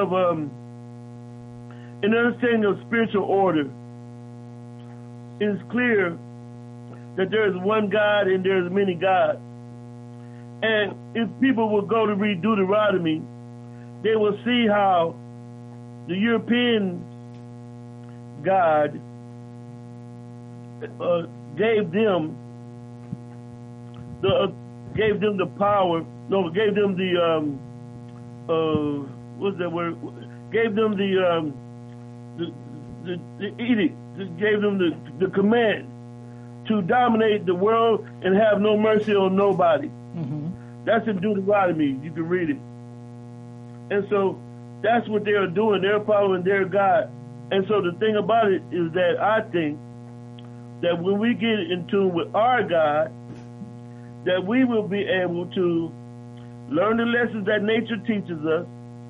of spiritual order, it's clear that there is one God and there is many gods. And if people will go to read Deuteronomy, they will see how the European God gave them the power. No, gave them the what's that word? Gave them the edict. Gave them the command to dominate the world and have no mercy on nobody. Mm-hmm. That's in Deuteronomy. You can read it. And so that's what they are doing. They're following their God. And so the thing about it is that I think that when we get in tune with our God, that we will be able to learn the lessons that nature teaches us,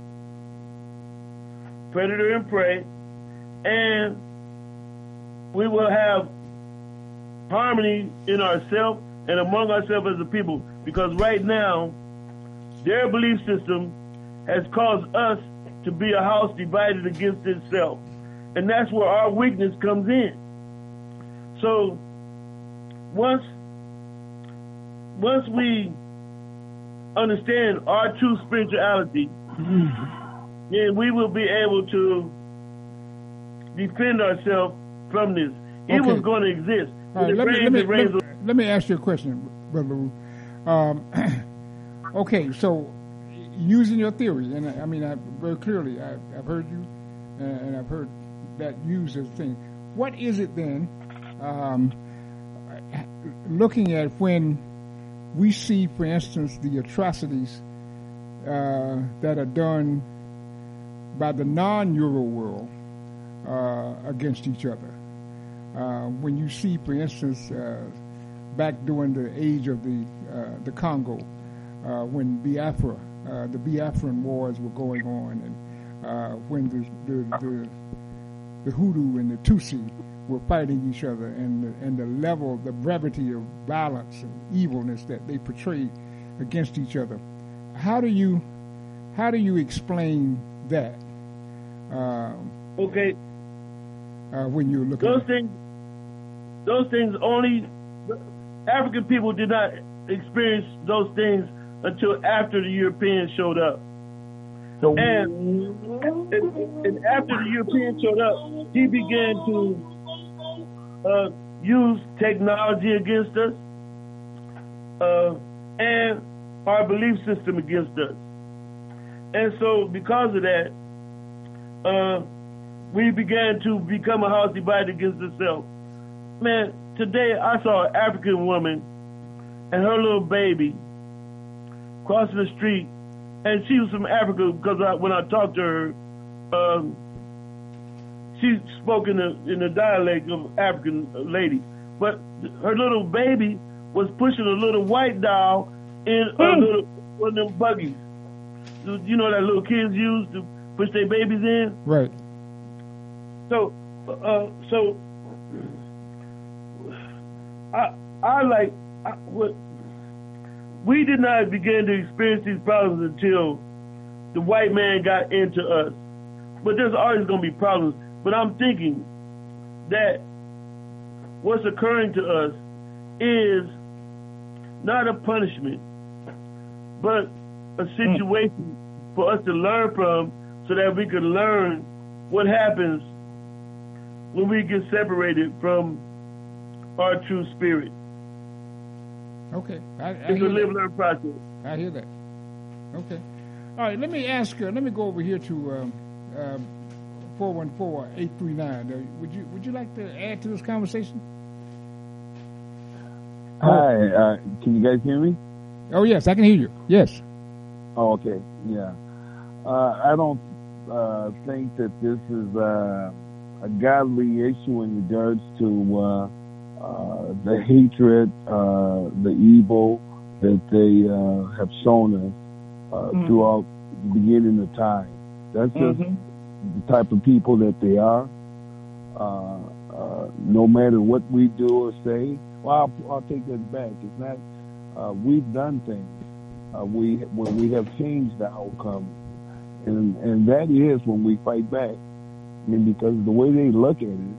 predator and prey, and we will have harmony in ourselves and among ourselves as a people. Because right now, their belief system has caused us to be a house divided against itself. And that's where our weakness comes in. So once we understand our true spirituality, then we will be able to defend ourselves from this. Evil's going to exist. All right, let me ask you a question, Brother Lou. Okay, so using your theory, and I mean, very clearly, I've heard you, and I've heard that used as a thing. What is it then, looking at when we see, for instance, the atrocities that are done by the non-Euro world against each other? When you see, for instance, back during the age of the Congo, when Biafra, the Biafran wars were going on, and when the Hutu and the Tutsi were fighting each other, and the level, the brevity of violence and evilness that they portrayed against each other. How do you explain that? Okay. When you're looking those things only African people did not experience those things until after the Europeans showed up. And after the Europeans showed up, he began to use technology against us. And our belief system against us. And so because of that, we began to become a house divided against itself. Man, today I saw an African woman and her little baby crossing the street, and she was from Africa because when I talked to her, she spoke in the dialect of African lady. But her little baby was pushing a little white doll in one of them buggies. You know that little kids use to push their babies in? Right. So we did not begin to experience these problems until the white man got into us. But there's always going to be problems. But I'm thinking that what's occurring to us is not a punishment, but a situation for us to learn from, so that we can learn what happens when we get separated from our true spirit. Okay. It's a live-learn process. I hear that. Okay. All right, let me go over here to 414-839. Would you like to add to this conversation? Hi, can you guys hear me? Oh, yes, I can hear you. Yes. Oh, okay, yeah. I don't think that this is a godly issue in regards to the hatred, the evil that they have shown us throughout the beginning of time. That's just the type of people that they are. No matter what we do or say, well, I'll take that back. It's not. We've done things. We have changed the outcome, and that is when we fight back. I mean, because the way they look at it,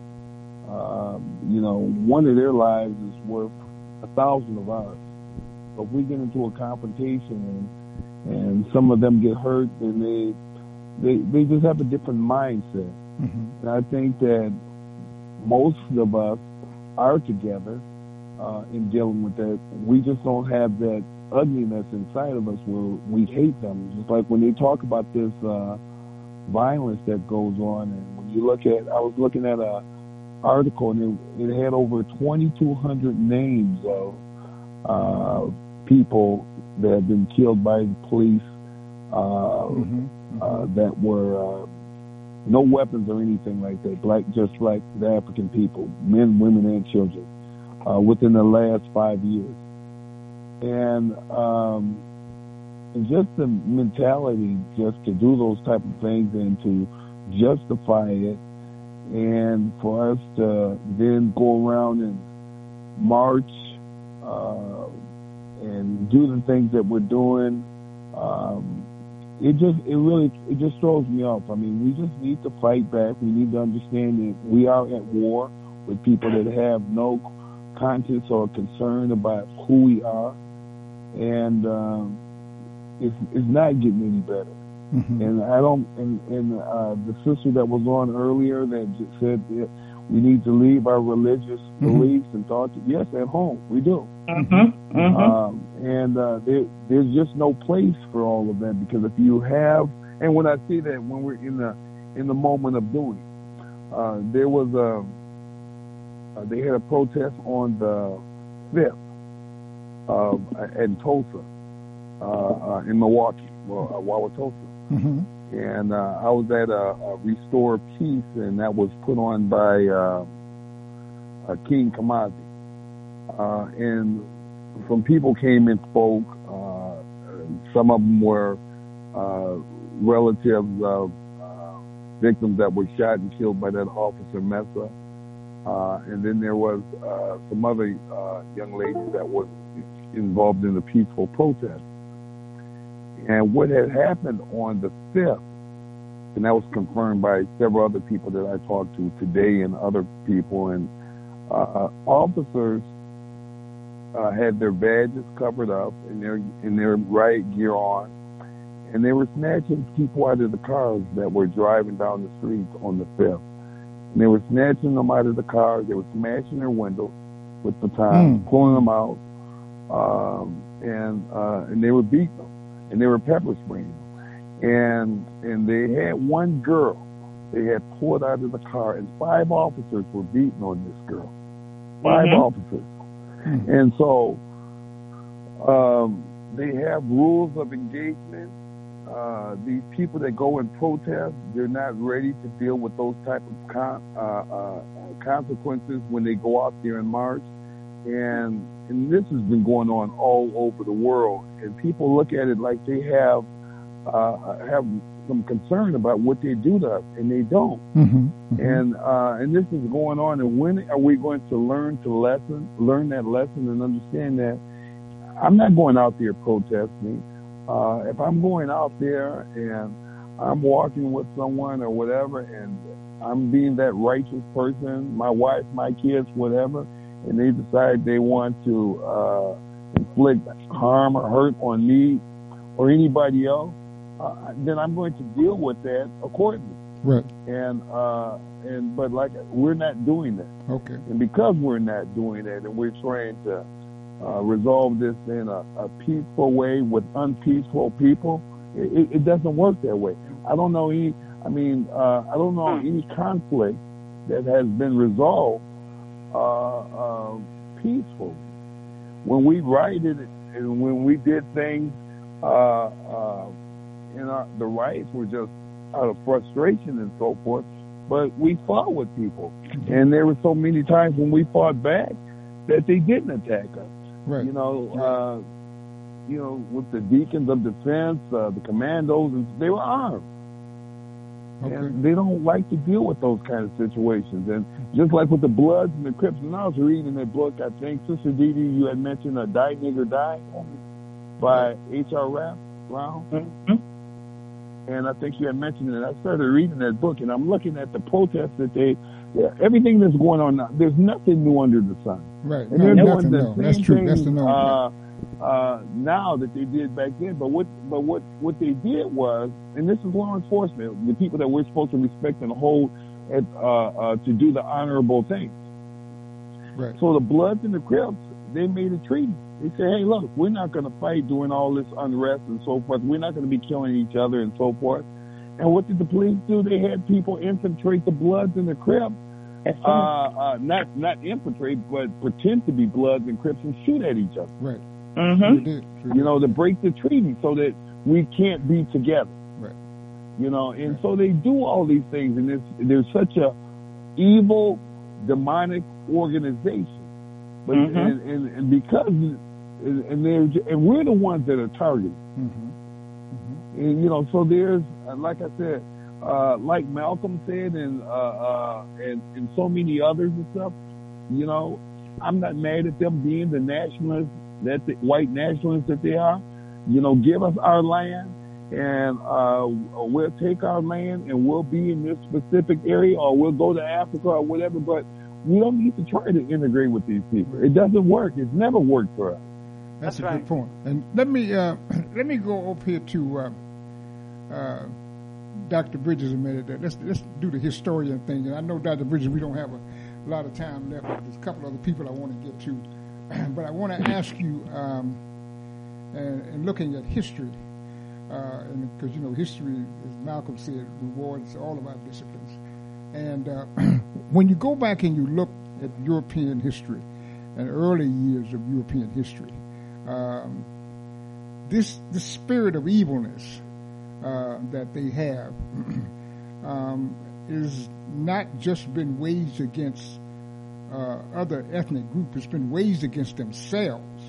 one of their lives is worth 1,000 of ours. So if we get into a confrontation and some of them get hurt, then they just have a different mindset. And I think that most of us are together in dealing with that. We just don't have that ugliness inside of us where we hate them. Just like when they talk about this violence that goes on, and when you look at, I was looking at a article, and it had over 2,200 names of people that have been killed by the police that were no weapons or anything like that, just like the African people, men, women, and children, within the last 5 years. And just the mentality just to do those type of things and to justify it, and for us to then go around and march and do the things that we're doing, it just throws me off. I mean, we just need to fight back. We need to understand that we are at war with people that have no conscience or concern about who we are, and it's not getting any better. And I don't. And the sister that was on earlier that just said that we need to leave our religious beliefs and thoughts. Yes, at home we do. And there's just no place for all of that, because if you have, and when I say that, when we're in the moment of doing it, there was they had a protest on the 5th in Tulsa, in Milwaukee, Wauwatosa. And I was at a Restore Peace, and that was put on by King Kamazi. And some people came and spoke. Some of them were relatives of victims that were shot and killed by that officer Mesa. And then there was some other young ladies that were involved in the peaceful protest. And what had happened on the 5th, and that was confirmed by several other people that I talked to today and other people, and officers had their badges covered up and their riot gear on, and they were snatching people out of the cars that were driving down the streets on the 5th. And they were snatching them out of the cars. They were smashing their windows with batons, pulling them out. and they were beating them, and they were pepper spraying them, and they had one girl they had pulled out of the car, and 5 officers were beating on this girl. 5 officers. And so they have rules of engagement. These people that go and protest, they're not ready to deal with those type of consequences when they go out there and march. And this has been going on all over the world. And people look at it like they have some concern about what they do to us, and they don't. And this is going on. And when are we going to learn that lesson and understand that I'm not going out there protesting. If I'm going out there and I'm walking with someone or whatever, and I'm being that righteous person, my wife, my kids, whatever, and they decide they want to inflict harm or hurt on me or anybody else, then I'm going to deal with that accordingly. Right. But we're not doing that. Okay. And because we're not doing that, and we're trying to resolve this in a peaceful way with unpeaceful people, it doesn't work that way. I don't know any conflict that has been resolved peaceful. When we rioted and when we did things, the riots were just out of frustration and so forth, but we fought with people. And there were so many times when we fought back that they didn't attack us. Right. With the deacons of defense, the commandos, and they were armed. Okay. And they don't like to deal with those kind of situations. And just like with the Bloods and the Crips, and I was reading that book, I think, Sister Dee Dee, you had mentioned Die Nigger Die by H.R. Brown. And I think you had mentioned it. I started reading that book, and I'm looking at the protests that everything that's going on now. There's nothing new under the sun. Right. And they're doing the that's same true. thing, That's the norm. now that they did back then. But what they did was, and this is law enforcement, the people that we're supposed to respect and hold to do the honorable things. Right. So the Bloods and the Crips, they made a treaty. They said, hey, look, we're not going to fight doing all this unrest and so forth. We're not going to be killing each other and so forth. And what did the police do? They had people infiltrate the Bloods and the Crips. Not infiltrate, but pretend to be Bloods and Crips and shoot at each other. Right. To break the treaty so that we can't be together. Right. And so they do all these things, and there's such a evil, demonic organization. But and because and we're the ones that are targeted. And so there's, like I said, like Malcolm said, and so many others and stuff. I'm not mad at them being the nationalists, the white nationalists that they are. Give us our land, and we'll take our land, and we'll be in this specific area, or we'll go to Africa or whatever. But we don't need to try to integrate with these people. It doesn't work. It's never worked for us. That's a good point. And let me go up here to Dr. Bridges a minute. Let's do the historian thing. And I know, Dr. Bridges, we don't have a lot of time left. There's a couple other people I want to get to. But I want to ask you, and looking at history, because, history, as Malcolm said, rewards all of our disciplines. And when you go back and you look at European history and early years of European history, this spirit of evilness that they have is not just been waged against other ethnic groups; it's been waged against themselves.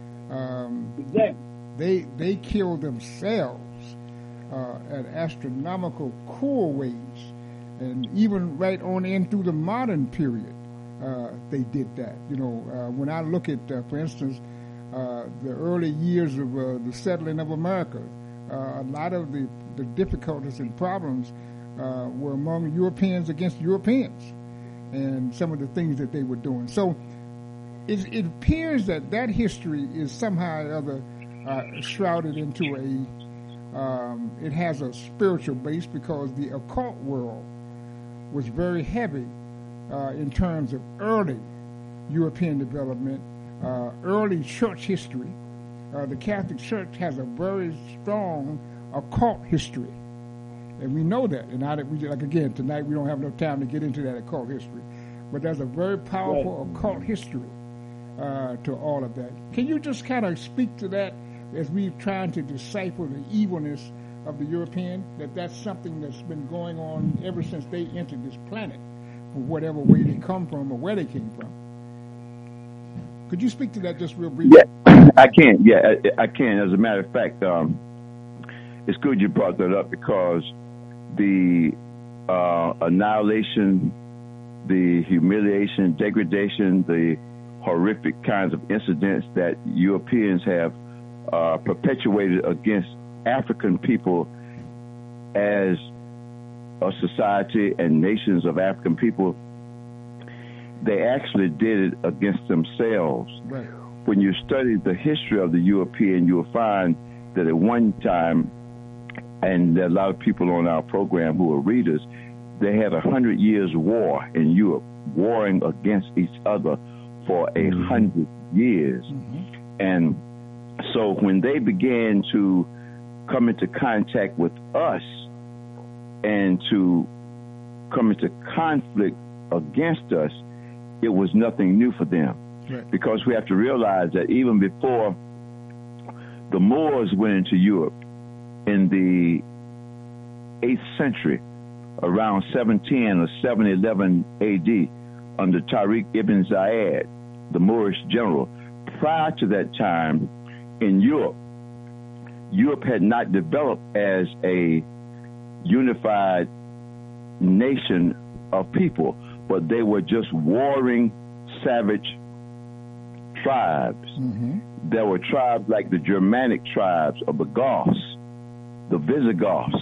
They kill themselves at astronomical cruel ways. And even right on in through the modern period, they did that. When I look at, for instance, the early years of the settling of America, a lot of the difficulties and problems were among Europeans against Europeans, and some of the things that they were doing. So it appears that history is somehow or other shrouded into it has a spiritual base, because the occult world was very heavy in terms of early European development, early church history, the Catholic Church has a very strong occult history. And we know that. And again, tonight we don't have enough time to get into that occult history. But there's a very powerful occult history to all of that. Can you just kind of speak to that as we're trying to decipher the evilness of the European, that's something that's been going on ever since they entered this planet, for whatever way they come from or where they came from? Could you speak to that just real briefly? Yeah, I can. Yeah, I can. As a matter of fact, it's good you brought that up because the annihilation, the humiliation, degradation, the horrific kinds of incidents that Europeans have perpetuated against African people as a society and nations of African people, they actually did it against themselves. Right. When you study the history of the European, you'll find that at one time, and there are a lot of people on our program who are readers, they had 100 years war in Europe, warring against each other for 100 years. And so when they began to come into contact with us and to come into conflict against us, it was nothing new for them. Right. Because we have to realize that even before the Moors went into Europe in the 8th century, around 710 or 711 AD, under Tariq ibn Ziyad, the Moorish general, prior to that time in Europe had not developed as a unified nation of people, but they were just warring, savage tribes. There were tribes like the Germanic tribes of the Goths, the Visigoths,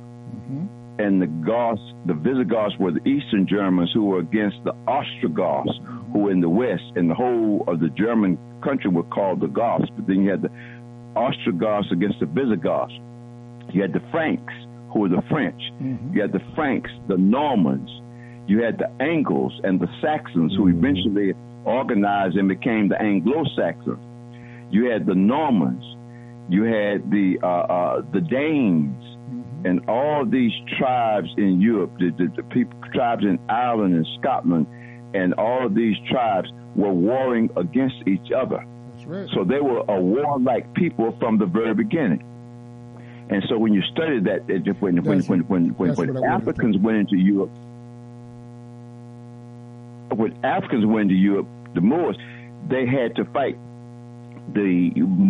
and the Visigoths were the Eastern Germans who were against the Ostrogoths, who were in the West, and the whole of the German country were called the Goths. But then you had the Ostrogoths against the Visigoths. You had the Franks, who were the French. You had the Franks, the Normans. You had the Angles and the Saxons, who eventually organized and became the Anglo-Saxons. You had the Normans. You had the Danes, and all these tribes in Europe, the people, tribes in Ireland and Scotland, and all of these tribes were warring against each other. That's right. So they were a warlike people from the very beginning. And so when you study that, when Africans went into Europe, the Moors, they had to fight the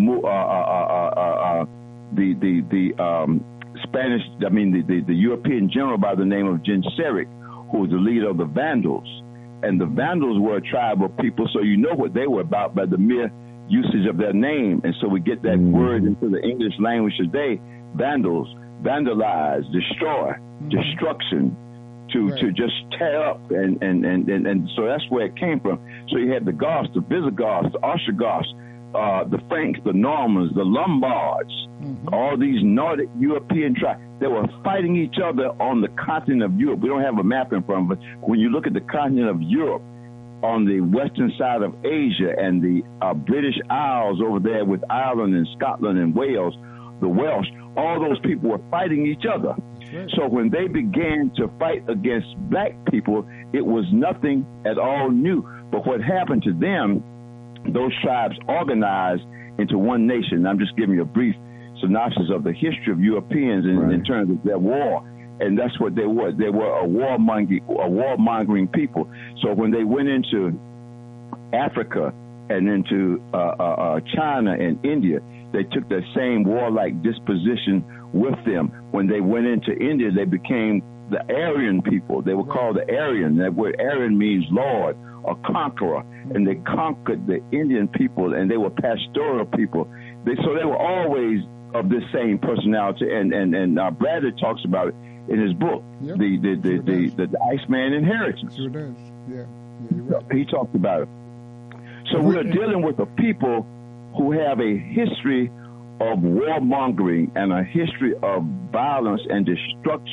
Spanish, the European general by the name of Genseric, who was the leader of the Vandals. And the Vandals were a tribe of people, so you know what they were about by the mere usage of their name. And so we get that word into the English language today, Vandals, vandalize, destroy, destruction, to just tear up. And so that's where it came from. So you had the Goths, the Visigoths, the Ostrogoths, the Franks, the Normans, the Lombards, all these Nordic European tribes. They were fighting each other on the continent of Europe. We don't have a map in front of us, but when you look at the continent of Europe, on the western side of Asia and the British Isles over there with Ireland and Scotland and Wales, the Welsh, all those people were fighting each other. So when they began to fight against black people, it was nothing at all new. But what happened to them, those tribes organized into one nation. I'm just giving you a brief synopsis of the history of Europeans in terms of their war. And that's what they were. They were a warmongering people. So when they went into Africa and into China and India, they took that same warlike disposition with them. When they went into India, they became the Aryan people. They were called the Aryan. That word Aryan means Lord or conqueror. And they conquered the Indian people, and they were pastoral people. So they were always of this same personality. And Bradley talks about it in his book, the Iceman Inheritance. Sure does. Yeah, you're right. He talked about it. So we're dealing with a people who have a history of warmongering and a history of violence and destruction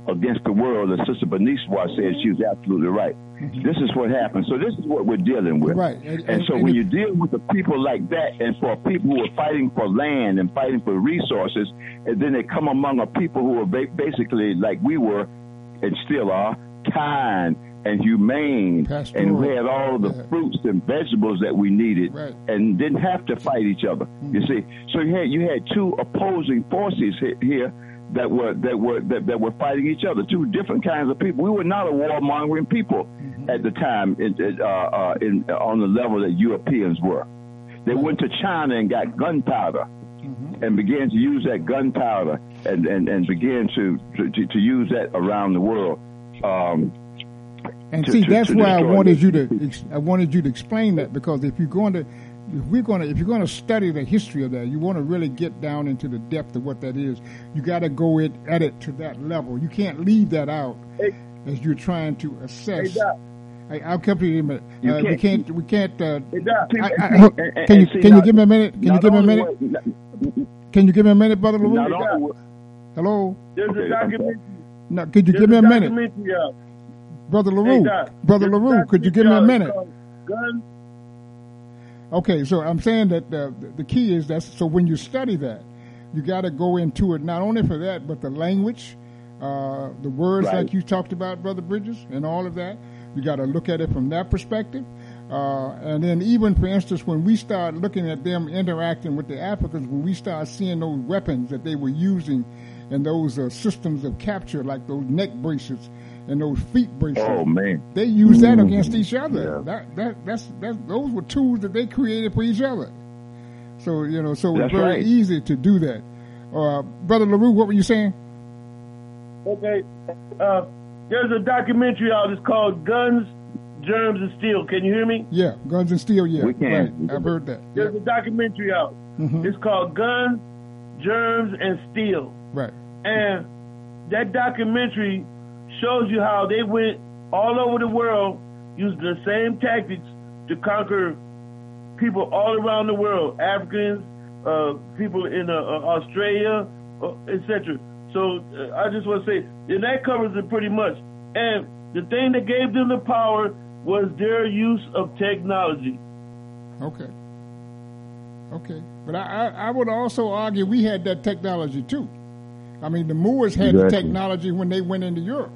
against the world, as Sister Bernice said, she was absolutely right. This is what happened. So this is what we're dealing with. Right. And so when you deal with the people like that, and for people who are fighting for land and fighting for resources, and then they come among a people who are basically like we were and still are, kind and humane, and who had all the fruits and vegetables that we needed, and didn't have to fight each other. You see, so you had two opposing forces here that were fighting each other. Two different kinds of people. We were not a warmongering people at the time on the level that Europeans were. They went to China and got gunpowder and began to use that gunpowder and began to use that around the world. That's why I wanted you to explain that, because if you're going to study the history of that, you want to really get down into the depth of what that is. You got to go at it to that level. You can't leave that out as you're trying to assess. I'll come to you in a minute. We can't. Can you give me a minute? Can you give me a minute? Can you give me a minute, Brother LaRue? Hello. There's a documentary. No, could you give me a minute? Brother LaRue, could you give me a minute? Okay, so I'm saying that the key is so when you study that, you got to go into it not only for that, but the language, the words like you talked about, Brother Bridges, and all of that. You got to look at it from that perspective. And then even, for instance, when we start looking at them interacting with the Africans, when we start seeing those weapons that they were using and those systems of capture, like those neck bracelets and those feet bracelets. Oh man! They use that against each other. Yeah. That's those were tools that they created for each other. So it's very easy to do that. Brother LaRue, what were you saying? Okay, there's a documentary out. It's called Guns, Germs, and Steel. Can you hear me? Yeah, Guns and Steel. Yeah, we can. Right. I've heard that. There's a documentary out. It's called Guns, Germs, and Steel. Right. And that documentary shows you how they went all over the world using the same tactics to conquer people all around the world, Africans, people in Australia, etc. So I just want to say, and that covers it pretty much. And the thing that gave them the power was their use of technology. Okay. But I would also argue we had that technology too. I mean, the Moors had the technology when they went into Europe.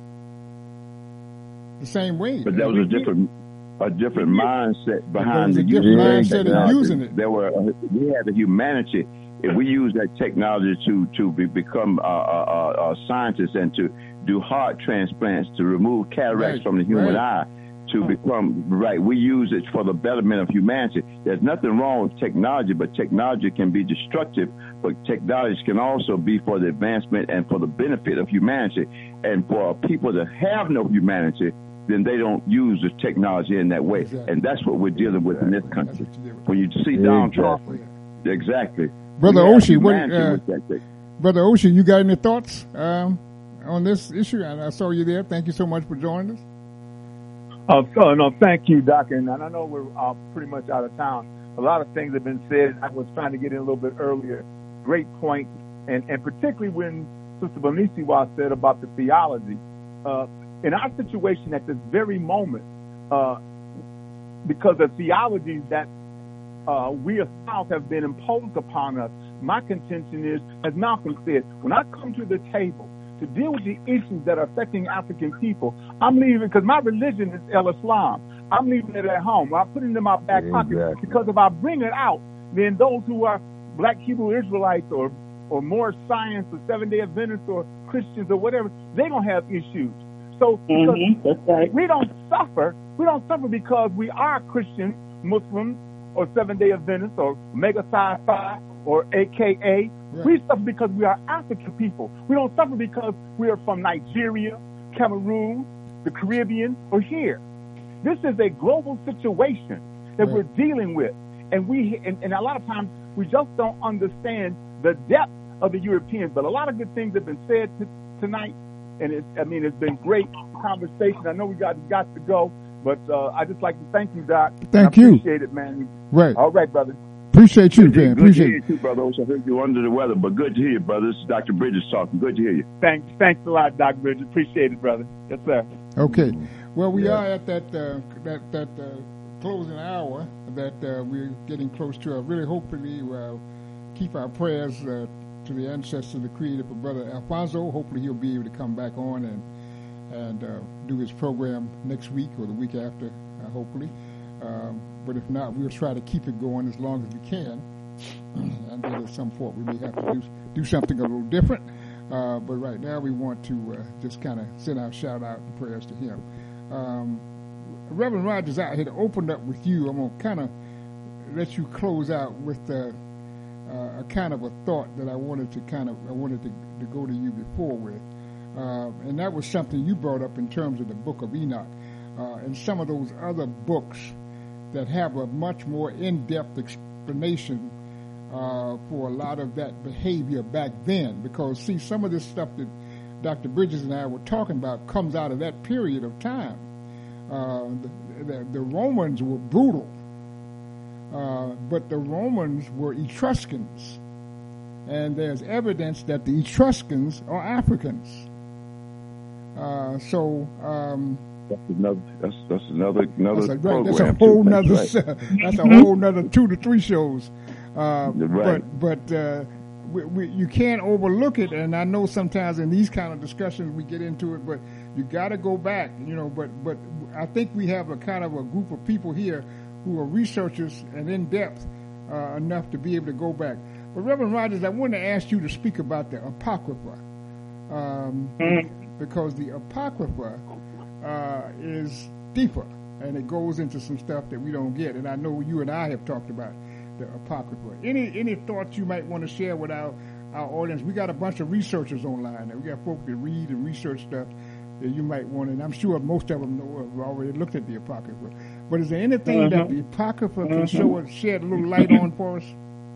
The same way. But that was a different mindset behind the using it. We had the humanity. If we use that technology to become scientists and to do heart transplants, to remove cataracts from the human eye, to become we use it for the betterment of humanity. There's nothing wrong with technology, but technology can be destructive. But technology can also be for the advancement and for the benefit of humanity. And for people that have no humanity, then they don't use the technology in that way. Exactly. And that's what we're dealing with in this country. When you see Donald Trump, Brother Oshie, Brother Oshie, you got any thoughts on this issue? And I saw you there. Thank you so much for joining us. No, thank you, Doc. And I know we're pretty much out of town. A lot of things have been said. I was trying to get in a little bit earlier. Great point. And particularly when Sister Bonisiwa said about the theology. In our situation at this very moment, because of theologies that we as South have been imposed upon us, my contention is, as Malcolm said, when I come to the table to deal with the issues that are affecting African people, I'm leaving, because my religion is Islam. I'm leaving it at home. I put it in my back pocket, because if I bring it out, then those who are Black Hebrew Israelites or more Science or Seventh-day Adventists or Christians or whatever, they don't have issues. So we don't suffer. We don't suffer because we are Christians, Muslims, or Seventh-day Adventists, or Mega Psi Phi, or AKA. Right. We suffer because we are African people. We don't suffer because we are from Nigeria, Cameroon, the Caribbean, or here. This is a global situation that we're dealing with. And and a lot of times we just don't understand the depth of the Europeans. But a lot of good things have been said tonight. And it's been great conversation. I know we got to go. But I just like to thank you, Doc. Thank you. Appreciate it, man. Right. All right, brother. Appreciate you, man. Good to Appreciate hear you, too, brother. I heard you under the weather, but good to hear you, brother. This is Dr. Bridges talking. Good to hear you. Thanks a lot, Dr. Bridges. Appreciate it, brother. Yes, sir. Okay. Well, we are at that closing hour that we're getting close to. Really, hopefully, we'll keep our prayers to the ancestors, the creator, for Brother Alfonso. Hopefully, he'll be able to come back on and do his program next week or the week after, hopefully. But if not, we'll try to keep it going as long as we can. And then at some point, we may have to do something a little different. But right now, we want to just kind of send our shout-out and prayers to him. Reverend Rogers, I had opened up with you. I'm going to kind of let you close out with a kind of a thought that I wanted to go to you before with. And that was something you brought up in terms of the Book of Enoch and some of those other books that have a much more in-depth explanation for a lot of that behavior back then. Because, see, some of this stuff that Dr. Bridges and I were talking about comes out of that period of time. The Romans were brutal, but the Romans were Etruscans. And there's evidence that the Etruscans are Africans. That's another program. That's a whole nother. That's a whole nother 2 to 3 shows. But you can't overlook it. And I know sometimes in these kind of discussions we get into it, but you got to go back. But I think we have a kind of a group of people here who are researchers and in depth enough to be able to go back. But Reverend Rogers, I wanted to ask you to speak about the Apocrypha, because the Apocrypha is deeper, and it goes into some stuff that we don't get. And I know you and I have talked about the Apocrypha. Any thoughts you might want to share with our audience? We got a bunch of researchers online. We got folks that read and research stuff that you might want, and I'm sure most of them have already looked at the Apocrypha. But is there anything that the Apocrypha can shed a little light on for us?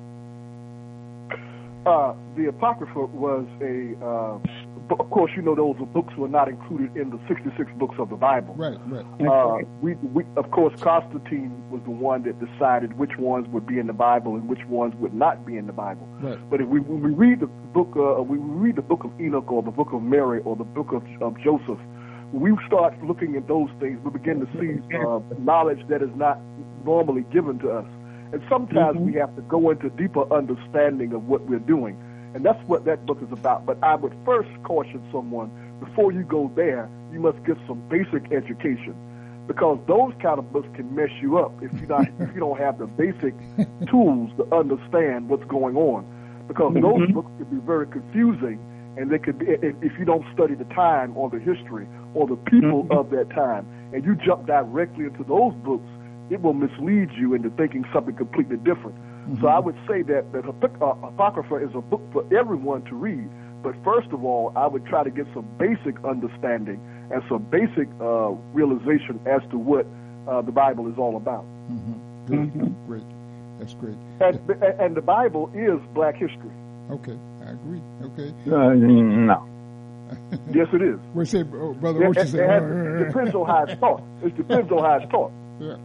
The Apocrypha was of course, those books were not included in the 66 books of the Bible. Right. We of course, Constantine was the one that decided which ones would be in the Bible and which ones would not be in the Bible. Right. But if we read the book, we read the book of Enoch or the book of Mary or the book of Joseph, when we start looking at those things, we begin to see knowledge that is not normally given to us. And sometimes we have to go into deeper understanding of what we're doing. And that's what that book is about. But I would first caution someone, before you go there, you must get some basic education. Because those kind of books can mess you up if you don't have the basic tools to understand what's going on. Because those books can be very confusing, and they could be, if you don't study the time or the history or the people of that time, and you jump directly into those books, it will mislead you into thinking something completely different. So I would say that Apocrypha is a book for everyone to read. But first of all, I would try to get some basic understanding and some basic realization as to what the Bible is all about. Great. That's great. And the Bible is black history. Okay, I agree. Okay. No. Yes, it is. We say, Brother Ocean said, it depends on how it's taught. It depends on how it's taught. Yeah.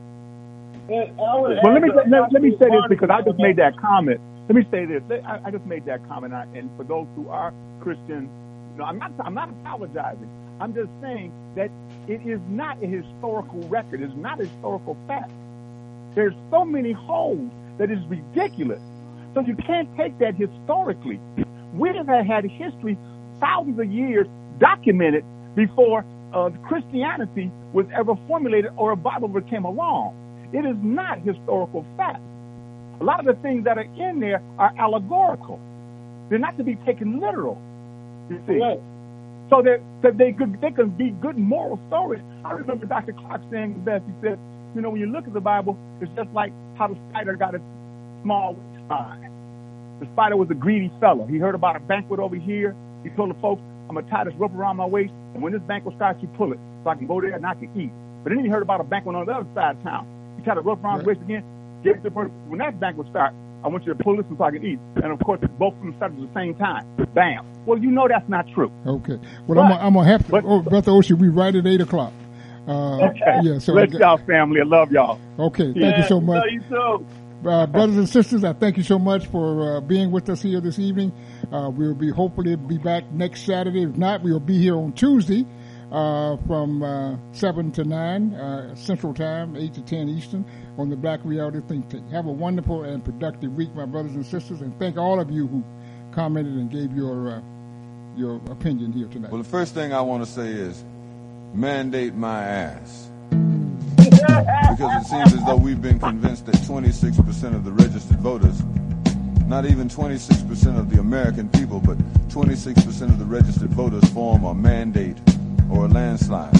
Well, let me say this, because I just made that comment. Let me say this. I just made that comment, and for those who are Christian, I'm not apologizing. I'm just saying that it is not a historical record. It's not a historical fact. There's so many holes that is ridiculous. So you can't take that historically. We have had history thousands of years documented before Christianity was ever formulated or a Bible ever came along. It is not historical fact. A lot of the things that are in there are allegorical. They're not to be taken literal, you see. Right. So that they can be good moral stories. I remember Dr. Clark saying the best. He said, when you look at the Bible, it's just like how the spider got a small spine. The spider was a greedy fellow. He heard about a banquet over here. He told the folks, I'm going to tie this rope around my waist, and when this banquet starts, you pull it so I can go there and I can eat. But then he heard about a banquet on the other side of town. He tied the rope around his waist again, gave it to the person. When that banquet starts, I want you to pull this one so I can eat. And, of course, both of them started at the same time. Bam. Well, that's not true. Okay. Well, I'm going to have to, Brother Ocean, we right at 8 o'clock. Okay. Yeah, so bless y'all, family. I love y'all. Okay. Thank you so much. Love you too. Brothers and sisters, I thank you so much for being with us here this evening. We'll be hopefully be back next Saturday. If not, we'll be here on Tuesday from 7 to 9 Central Time, 8 to 10 Eastern on the Black Reality Think Tank. Have a wonderful and productive week, my brothers and sisters, and thank all of you who commented and gave your opinion here tonight. Well, the first thing I want to say is mandate my ass. Because it seems as though we've been convinced that 26% of the registered voters, not even 26% of the American people, but 26% of the registered voters form a mandate or a landslide.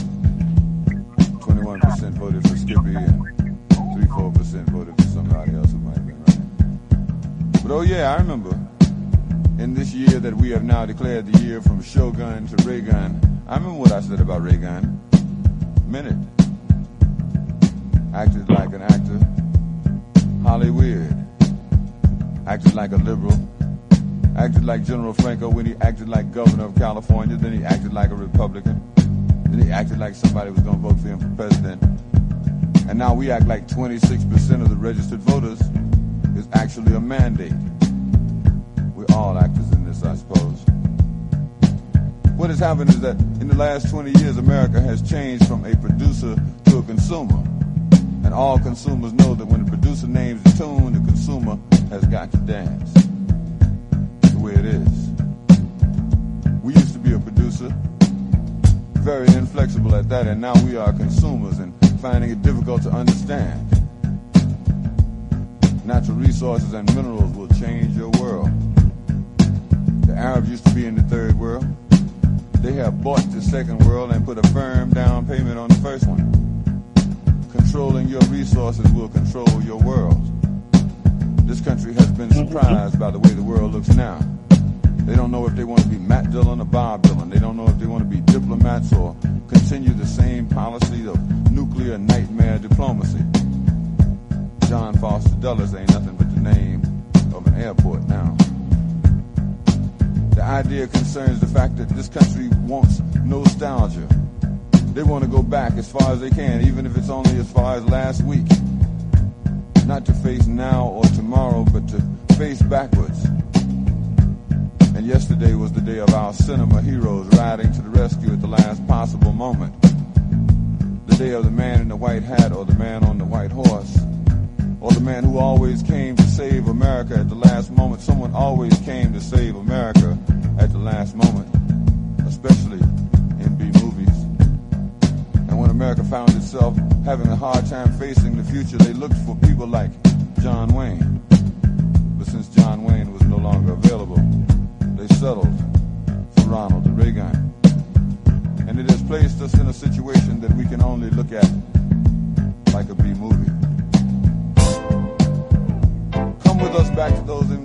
21% voted for Skippy and 3-4% voted for somebody else who might have been right. But oh yeah, I remember in this year that we have now declared the year from Shogun to Reagan, I remember what I said about Reagan. Minute. Acted like an actor. Hollywood. Acted like a liberal. Acted like General Franco when he acted like governor of California. Then he acted like a Republican. Then he acted like somebody was going to vote for him for president. And now we act like 26% of the registered voters is actually a mandate. We're all actors in this, I suppose. What has happened is that in the last 20 years, America has changed from a producer to a consumer. And all consumers know that when the producer names the tune, the consumer has got to dance. That's the way it is. We used to be a producer, very inflexible at that, and now we are consumers and finding it difficult to understand. Natural resources and minerals will change your world. The Arabs used to be in the third world. They have bought the second world and put a firm down payment on the first one. Controlling your resources will control your world. This country has been surprised by the way the world looks now. They don't know if they want to be Matt Dillon or Bob Dylan. They don't know if they want to be diplomats or continue the same policy of nuclear nightmare diplomacy. John Foster Dulles ain't nothing but the name of an airport now. The idea concerns the fact that this country wants nostalgia. They want to go back as far as they can, even if it's only as far as last week. Not to face now or tomorrow, but to face backwards. And yesterday was the day of our cinema heroes riding to the rescue at the last possible moment. The day of the man in the white hat or the man on the white horse. Or the man who always came to save America at the last moment. Someone always came to save America at the last moment. Especially in B-movies. And when America found itself having a hard time facing the future, they looked for people like John Wayne. But since John Wayne was no longer available, they settled for Ronald Reagan. And it has placed us in a situation that we can only look at like a B-movie. Come with us back to those